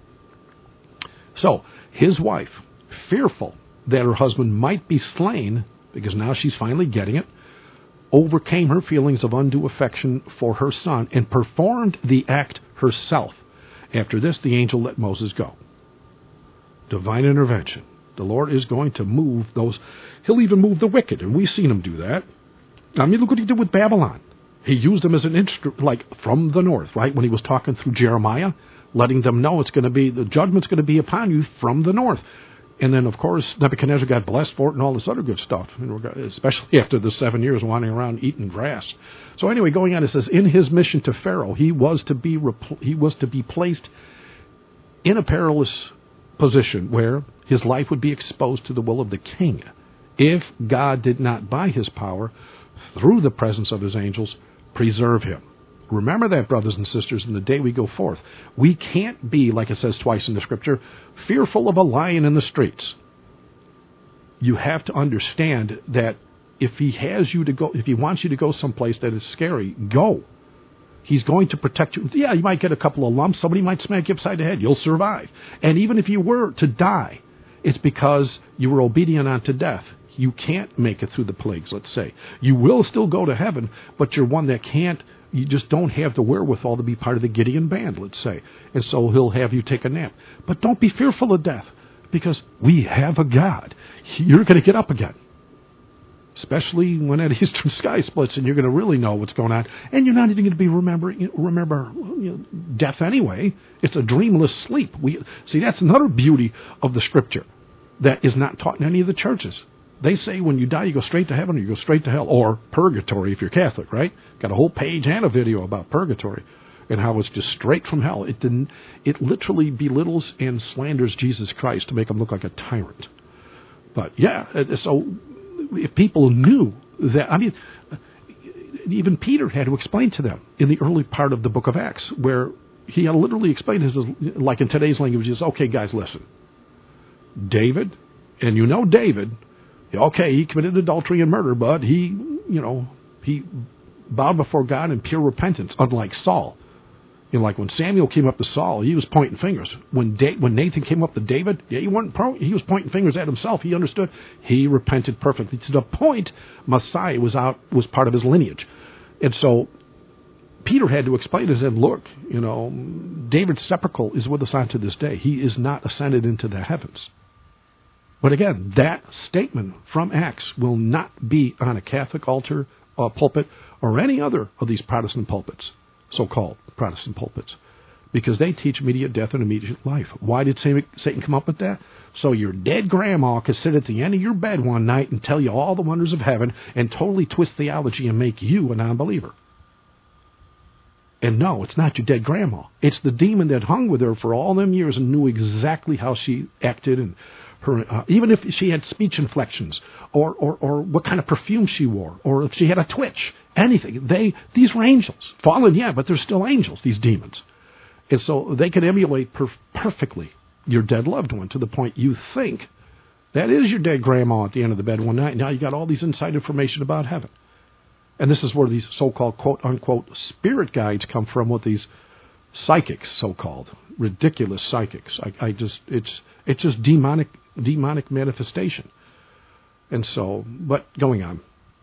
So, his wife, fearful that her husband might be slain, because now she's finally getting it, overcame her feelings of undue affection for her son and performed the act herself. After this, the angel let Moses go. Divine intervention. The Lord is going to move those. He'll even move the wicked, and we've seen him do that. I mean, look what he did with Babylon. He used them as an instrument, like from the north, right? When he was talking through Jeremiah, letting them know it's going to be, the judgment's going to be upon you from the north. And then, of course, Nebuchadnezzar got blessed for it and all this other good stuff, especially after the seven years wandering around eating grass. So anyway, going on, it says, in his mission to Pharaoh, he was to be repl- he was to be placed in a perilous position where his life would be exposed to the will of the king if God did not, by his power, through the presence of his angels, preserve him. Remember that, brothers and sisters, in the day we go forth. We can't be, like it says twice in the Scripture, fearful of a lion in the streets. You have to understand that if he has you to go, if he wants you to go someplace that is scary, go. He's going to protect you. Yeah, you might get a couple of lumps. Somebody might smack you upside the head. You'll survive. And even if you were to die, it's because you were obedient unto death. You can't make it through the plagues, let's say. You will still go to heaven, but you're one that can't. You just don't have the wherewithal to be part of the Gideon band, let's say. And so he'll have you take a nap. But don't be fearful of death, because we have a God. You're going to get up again. Especially when that eastern sky splits and you're going to really know what's going on. And you're not even going to be remembering remember you know, death anyway. It's a dreamless sleep. We See, that's another beauty of the Scripture that is not taught in any of the churches. They say when you die, you go straight to heaven or you go straight to hell, or purgatory if you're Catholic, right? Got a whole page and a video about purgatory and how it's just straight from hell. It didn't. It literally belittles and slanders Jesus Christ to make him look like a tyrant. But yeah, so if people knew that, I mean, even Peter had to explain to them in the early part of the book of Acts, where he had literally explained his, like in today's language, is okay, guys, listen. David, and you know David. Okay, he committed adultery and murder, but he, you know, he bowed before God in pure repentance, unlike Saul. You know, like when Samuel came up to Saul, he was pointing fingers. When da- when Nathan came up to David, yeah, he wasn't pro- he was pointing fingers at himself. He understood. He repented perfectly to the point Messiah was out was part of his lineage, and so Peter had to explain to him, look, you know, David's sepulchre is with us on to this day. He is not ascended into the heavens. But again, that statement from Acts will not be on a Catholic altar, uh, pulpit, or any other of these Protestant pulpits, so-called Protestant pulpits, because they teach immediate death and immediate life. Why did Satan come up with that? So your dead grandma could sit at the end of your bed one night and tell you all the wonders of heaven and totally twist theology and make you a non-believer. And no, it's not your dead grandma. It's the demon that hung with her for all them years and knew exactly how she acted and her, uh, even if she had speech inflections, or, or, or what kind of perfume she wore, or if she had a twitch, anything. They these were angels, fallen, yeah, but they're still angels. These demons, and so they can emulate perf- perfectly your dead loved one to the point you think that is your dead grandma at the end of the bed one night. Now you got all these inside information about heaven, and this is where these so-called quote unquote spirit guides come from with these psychics, so-called ridiculous psychics. I, I just it's it's just demonic demonic manifestation. And so, but going on.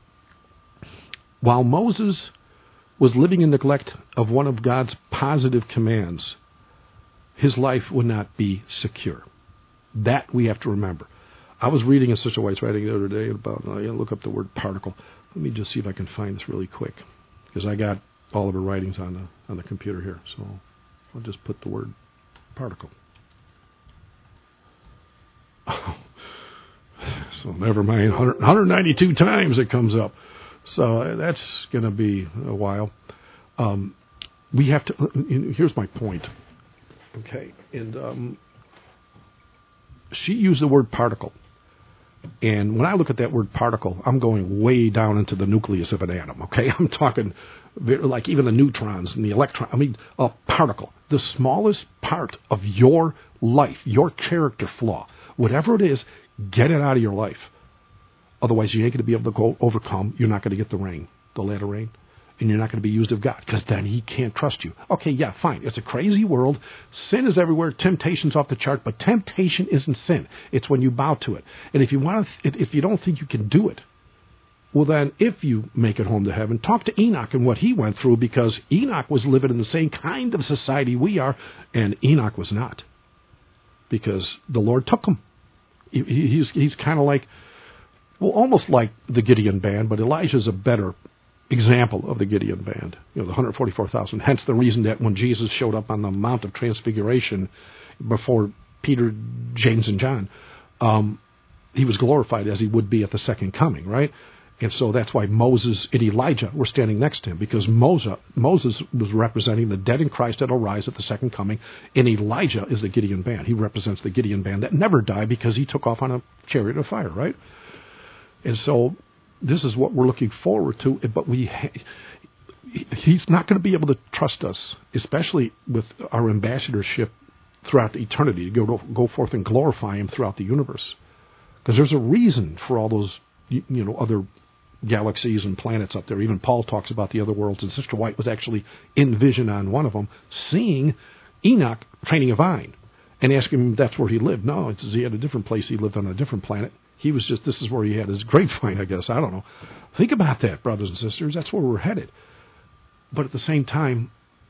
While Moses was living in neglect of one of God's positive commands, his life would not be secure. That we have to remember. I was reading in Sister White's writing the other day about, I look up the word particle. Let me just see if I can find this really quick, because I got all of her writings on the on the computer here. So I'll just put the word particle. Oh. So never mind, one hundred ninety-two times it comes up. So that's going to be a while. Um, we have to, here's my point. Okay, and um, she used the word particle. And when I look at that word particle, I'm going way down into the nucleus of an atom, okay? I'm talking like even the neutrons and the electron. I mean, a particle, the smallest part of your life, your character flaw, whatever it is, get it out of your life. Otherwise, you ain't going to be able to go overcome. You're not going to get the rain, the latter rain. And you're not going to be used of God, because then he can't trust you. Okay, yeah, fine. It's a crazy world. Sin is everywhere. Temptation's off the chart. But temptation isn't sin. It's when you bow to it. And if you want to, if you don't think you can do it, well then, if you make it home to heaven, talk to Enoch and what he went through, because Enoch was living in the same kind of society we are, and Enoch was not, because the Lord took him. He, he's he's kind of like, well, almost like the Gideon band, but Elijah's a better example of the Gideon band, you know, the one hundred forty-four thousand. Hence the reason that when Jesus showed up on the Mount of Transfiguration before Peter, James, and John, um, he was glorified as he would be at the second coming, right? And so that's why Moses and Elijah were standing next to him, because Moses, Moses was representing the dead in Christ that will rise at the second coming, and Elijah is the Gideon band. He represents the Gideon band that never died because he took off on a chariot of fire, right? And so this is what we're looking forward to, but we he's not going to be able to trust us, especially with our ambassadorship throughout eternity, to go, go forth and glorify him throughout the universe. Because there's a reason for all those, you know, other galaxies and planets up there. Even Paul talks about the other worlds, and Sister White was actually in vision on one of them, seeing Enoch training a vine, and asking him if that's where he lived. No, it's, he had a different place. He lived on a different planet. He was just, this is where he had his grapevine, I guess. I don't know. Think about that, brothers and sisters. That's where we're headed. But at the same time,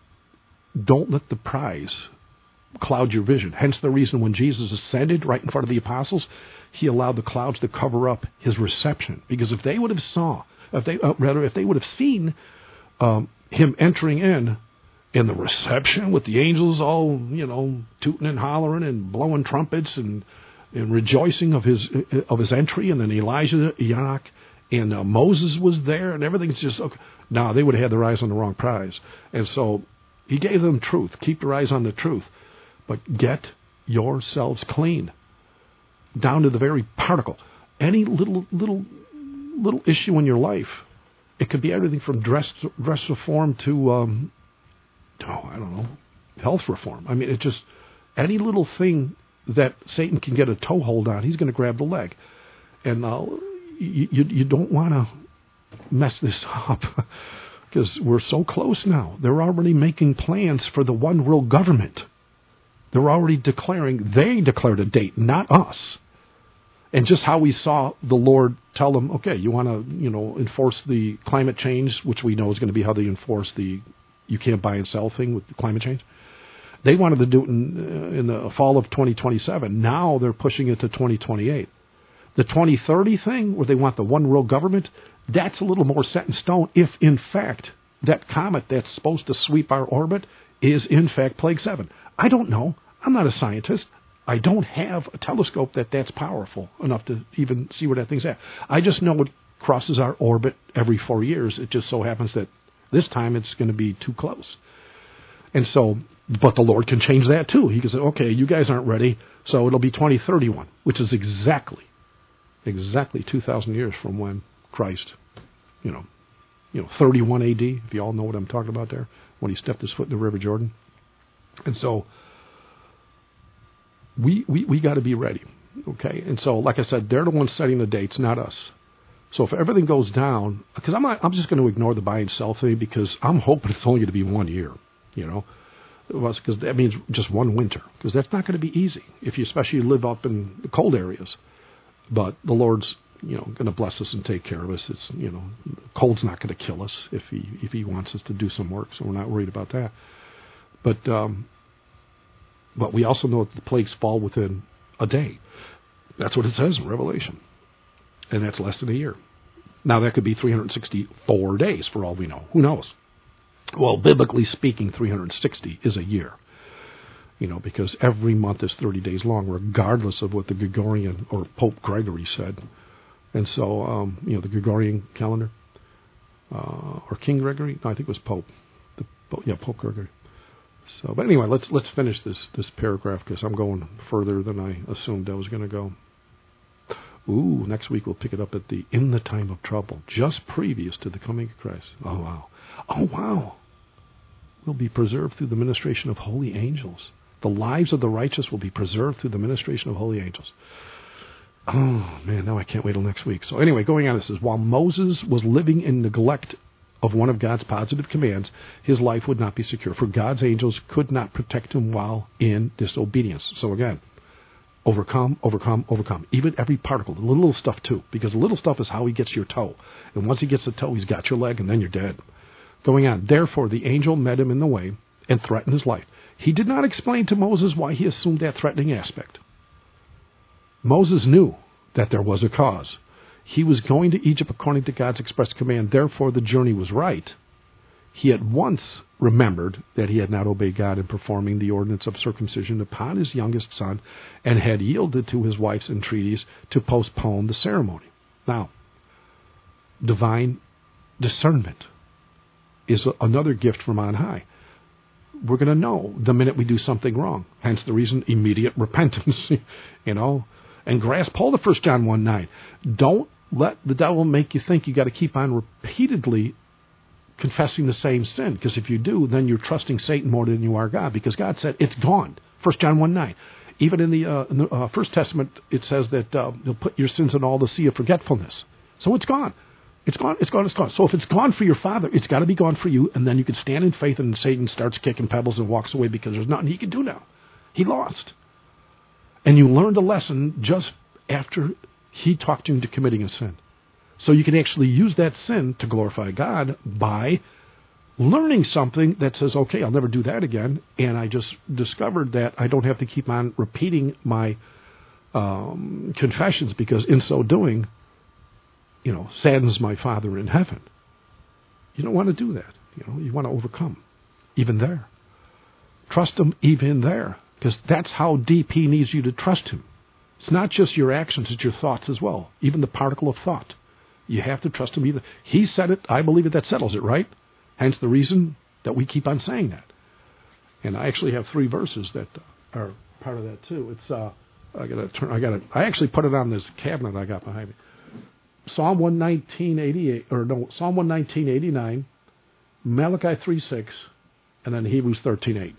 don't let the prize cloud your vision. Hence the reason when Jesus ascended right in front of the apostles, he allowed the clouds to cover up his reception. Because if they would have saw, if they uh, rather, if they would have seen um, him entering in, in the reception with the angels all, you know, tooting and hollering and blowing trumpets and and rejoicing of his of his entry, and then Elijah, Enoch, and uh, Moses was there, and everything's just okay. No, they would have had their eyes on the wrong prize. And so he gave them truth. Keep your eyes on the truth. But get yourselves clean, down to the very particle. Any little little little issue in your life, it could be everything from dress dress reform to, um, oh, I don't know, health reform. I mean, it's just any little thing that Satan can get a toehold on, he's going to grab the leg. And uh, you, you, you don't want to mess this up, because we're so close now. They're already making plans for the one world government. They're already declaring, they declared a date, not us. And just how we saw the Lord tell them, okay, you want to, you know, enforce the climate change, which we know is going to be how they enforce the you can't buy and sell thing with the climate change. They wanted to do it in, uh, in the fall of twenty twenty-seven. Now they're pushing it to twenty twenty-eight. The twenty thirty thing, where they want the one world government, that's a little more set in stone if, in fact, that comet that's supposed to sweep our orbit is, in fact, Plague seven. I don't know. I'm not a scientist. I don't have a telescope that that's powerful enough to even see where that thing's at. I just know it crosses our orbit every four years. It just so happens that this time it's going to be too close. And so... But the Lord can change that too. He can say, okay, you guys aren't ready, so it'll be twenty thirty-one, which is exactly, exactly two thousand years from when Christ, you know, you know, thirty-one A D, if you all know what I'm talking about there, when he stepped his foot in the River Jordan. And so we we, we got to be ready, okay? And so, like I said, they're the ones setting the dates, not us. So if everything goes down, because I'm not, I'm just going to ignore the buy and sell thing, because I'm hoping it's only going to be one year, you know. was because that means just one winter, because that's not going to be easy if you especially live up in the cold areas. But the Lord's, you know, going to bless us and take care of us. It's, you know, cold's not going to kill us if he if he wants us to do some work, so we're not worried about that. But um, but we also know that the plagues fall within a day. That's what it says in Revelation, and that's less than a year. Now that could be three hundred sixty-four days for all we know. Who knows? Well, biblically speaking, three hundred sixty is a year. You know, because every month is thirty days long, regardless of what the Gregorian or Pope Gregory said. And so, um, you know, the Gregorian calendar, uh, or King Gregory? No, I think it was Pope. The, yeah, Pope Gregory. So, but anyway, let's let's finish this this paragraph because I'm going further than I assumed I was going to go. Ooh, next week we'll pick it up at the in the time of trouble, just previous to the coming of Christ. Oh wow, oh wow. We'll be preserved through the ministration of holy angels. The lives of the righteous will be preserved through the ministration of holy angels. Oh, man, now I can't wait till next week. So anyway, going on, it says, while Moses was living in neglect of one of God's positive commands, his life would not be secure, for God's angels could not protect him while in disobedience. So again, overcome, overcome, overcome. Even every particle, the little stuff too, because the little stuff is how he gets your toe. And once he gets the toe, he's got your leg, and then you're dead. Going on, therefore the angel met him in the way and threatened his life. He did not explain to Moses why he assumed that threatening aspect. Moses knew that there was a cause. He was going to Egypt according to God's express command. Therefore, the journey was right. He at once remembered that he had not obeyed God in performing the ordinance of circumcision upon his youngest son and had yielded to his wife's entreaties to postpone the ceremony. Now, divine discernment is another gift from on high. We're going to know the minute we do something wrong. Hence the reason, immediate repentance, you know, and grasp hold of First John one nine. Don't let the devil make you think you got to keep on repeatedly confessing the same sin, because if you do, then you're trusting Satan more than you are God, because God said it's gone. First John one nine. Even in the, uh, in the uh, First Testament, it says that uh, you'll put your sins in all the sea of forgetfulness. So it's gone. It's gone, it's gone, it's gone. So if it's gone for your father, it's got to be gone for you, and then you can stand in faith, and Satan starts kicking pebbles and walks away because there's nothing he can do now. He lost. And you learned a lesson just after he talked you into committing a sin. So you can actually use that sin to glorify God by learning something that says, okay, I'll never do that again, and I just discovered that I don't have to keep on repeating my um, confessions, because in so doing, you know, saddens my Father in heaven. You don't want to do that. You know, you want to overcome, even there. Trust Him even there, because that's how deep He needs you to trust Him. It's not just your actions, it's your thoughts as well, even the particle of thought. You have to trust Him either. He said it, I believe it, that settles it, right? Hence the reason that we keep on saying that. And I actually have three verses that are part of that too. It's uh, I gotta turn. I gotta. I actually put it on this cabinet I got behind me. Psalm one nineteen eighty-eight, or no, Psalm one nineteen eighty-nine, Malachi three six, and then Hebrews thirteen eight.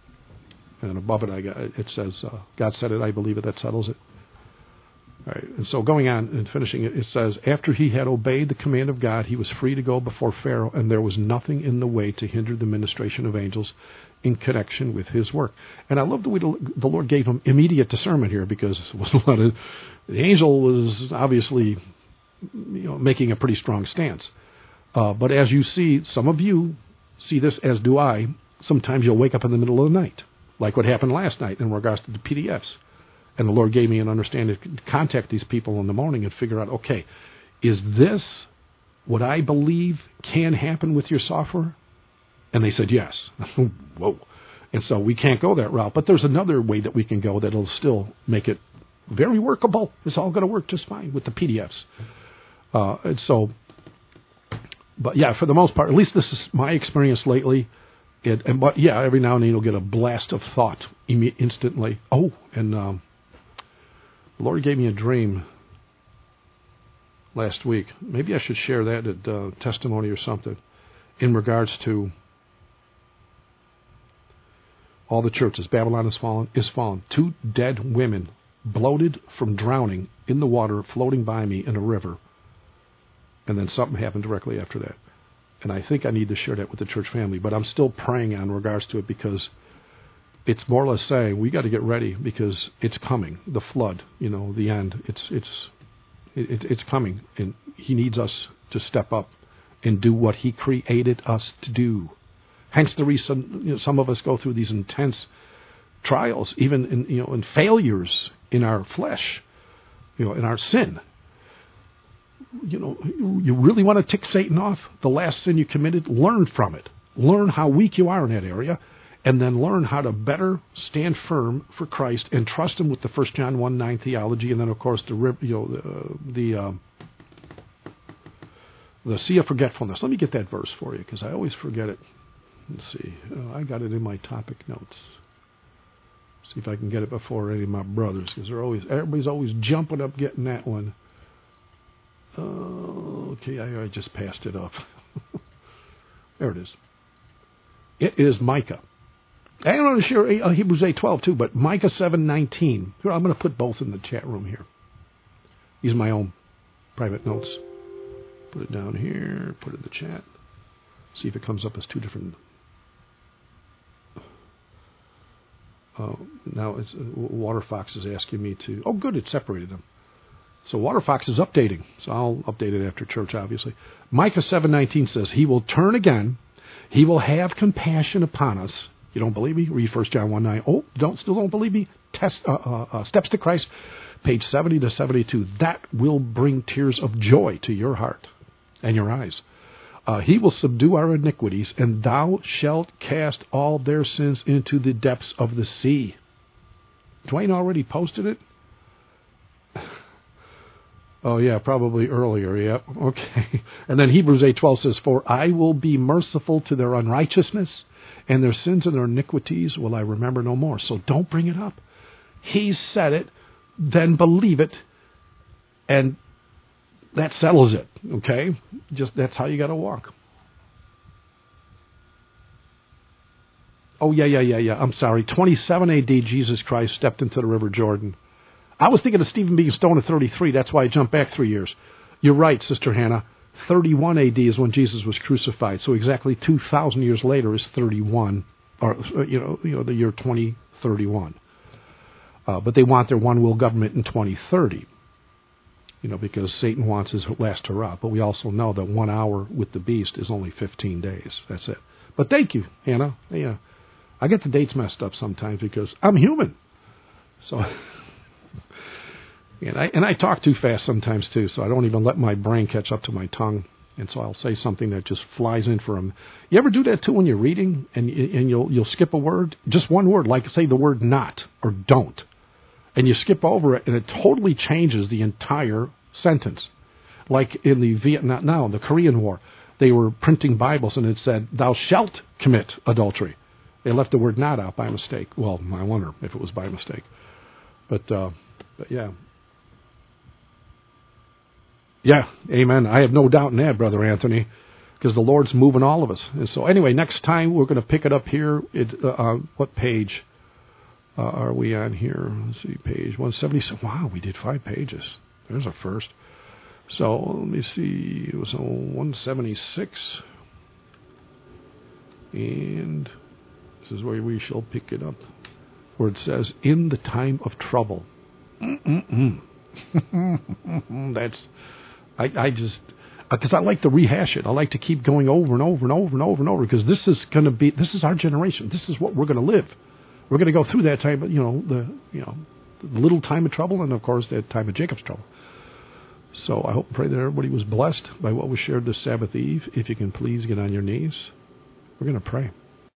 And above it, I got it says, uh, "God said it, I believe it." That settles it. All right. And so going on and finishing it, it says, "After he had obeyed the command of God, he was free to go before Pharaoh, and there was nothing in the way to hinder the ministration of angels in connection with his work." And I love the way the Lord gave him immediate discernment here, because it was a lot of, the angel was obviously, you know, making a pretty strong stance. Uh, but as you see, some of you see this, as do I. Sometimes you'll wake up in the middle of the night, like what happened last night in regards to the P D Fs. And the Lord gave me an understanding to contact these people in the morning and figure out, okay, is this what I believe can happen with your software? And they said yes. Whoa. And so we can't go that route. But there's another way that we can go that will still make it very workable. It's all going to work just fine with the P D Fs. Uh, and so, but yeah, for the most part, at least this is my experience lately. It, and but yeah, every now and then you'll get a blast of thought imme- instantly. Oh, and um, the Lord gave me a dream last week. Maybe I should share that at uh, testimony or something in regards to all the churches. Babylon is fallen. Is fallen. Two dead women, bloated from drowning in the water, floating by me in a river. And then something happened directly after that. And I think I need to share that with the church family. But I'm still praying on regards to it, because it's more or less saying we got to get ready because it's coming. The flood, you know, the end. It's it's it, it's coming, and He needs us to step up and do what He created us to do. Hence the reason, you know, some of us go through these intense trials, even in you know in failures in our flesh, you know, in our sin. You know, you really want to tick Satan off? The last sin you committed, learn from it. Learn how weak you are in that area, and then learn how to better stand firm for Christ and trust Him with the First John one nine theology, and then of course the you know the the, uh, the sea of forgetfulness. Let me get that verse for you because I always forget it. Let's see. Oh, I got it in my topic notes. See if I can get it before any of my brothers because they're always everybody's always jumping up getting that one. Uh, okay, I, I just passed it up. There it is. It is Micah. I want to share uh, Hebrews eight twelve too, but Micah seven nineteen. Here, I'm going to put both in the chat room here. These are my own private notes. Put it down here. Put it in the chat. See if it comes up as two different. Uh, now it's uh, Waterfox is asking me to. Oh, good, it separated them. So Waterfox is updating. So I'll update it after church, obviously. Micah seven nineteen says, He will turn again. He will have compassion upon us. You don't believe me? Read First John one nine. Oh, don't still don't believe me? Test uh, uh, uh, Steps to Christ, page seventy to seventy-two. That will bring tears of joy to your heart and your eyes. Uh, he will subdue our iniquities, and thou shalt cast all their sins into the depths of the sea. Dwayne already posted it? Oh, yeah, probably earlier, yep. Okay. And then Hebrews eight twelve says, For I will be merciful to their unrighteousness, and their sins and their iniquities will I remember no more. So don't bring it up. He said it, then believe it, and that settles it, okay? Just that's how you got to walk. Oh, yeah, yeah, yeah, yeah. I'm sorry. twenty-seven A D, Jesus Christ stepped into the River Jordan. I was thinking of Stephen being stoned at thirty-three. That's why I jumped back three years. You're right, Sister Hannah. thirty-one A D is when Jesus was crucified. So exactly two thousand years later is thirty-one, or you know, you know, the year twenty thirty-one. Uh, but they want their one world government in twenty thirty. You know, because Satan wants his last hurrah. But we also know that one hour with the beast is only fifteen days. That's it. But thank you, Hannah. Yeah, I get the dates messed up sometimes because I'm human. So. And I and I talk too fast sometimes too, so I don't even let my brain catch up to my tongue, and so I'll say something that just flies in for them. You ever do that too when you're reading, and and you'll you'll skip a word, just one word, like say the word not or don't, and you skip over it, and it totally changes the entire sentence. Like in the Vietnam, now the Korean War, they were printing Bibles, and it said, "Thou shalt commit adultery." They left the word "not" out by mistake. Well, I wonder if it was by mistake, but uh, but yeah. Yeah, amen. I have no doubt in that, Brother Anthony, because the Lord's moving all of us. And so anyway, next time we're going to pick it up here. It, uh, uh, what page uh, are we on here? Let's see, page one seventy-six. Wow, we did five pages. There's a first. So let me see. It was on one seventy-six. And this is where we shall pick it up, where it says, in the time of trouble. Mm-mm-mm. That's... I, I just, because I like to rehash it. I like to keep going over and over and over and over and over because this is going to be, this is our generation. This is what we're going to live. We're going to go through that time, you know, the, you know, the little time of trouble and, of course, that time of Jacob's trouble. So I hope and pray that everybody was blessed by what was shared this Sabbath Eve. If you can please get on your knees, we're going to pray.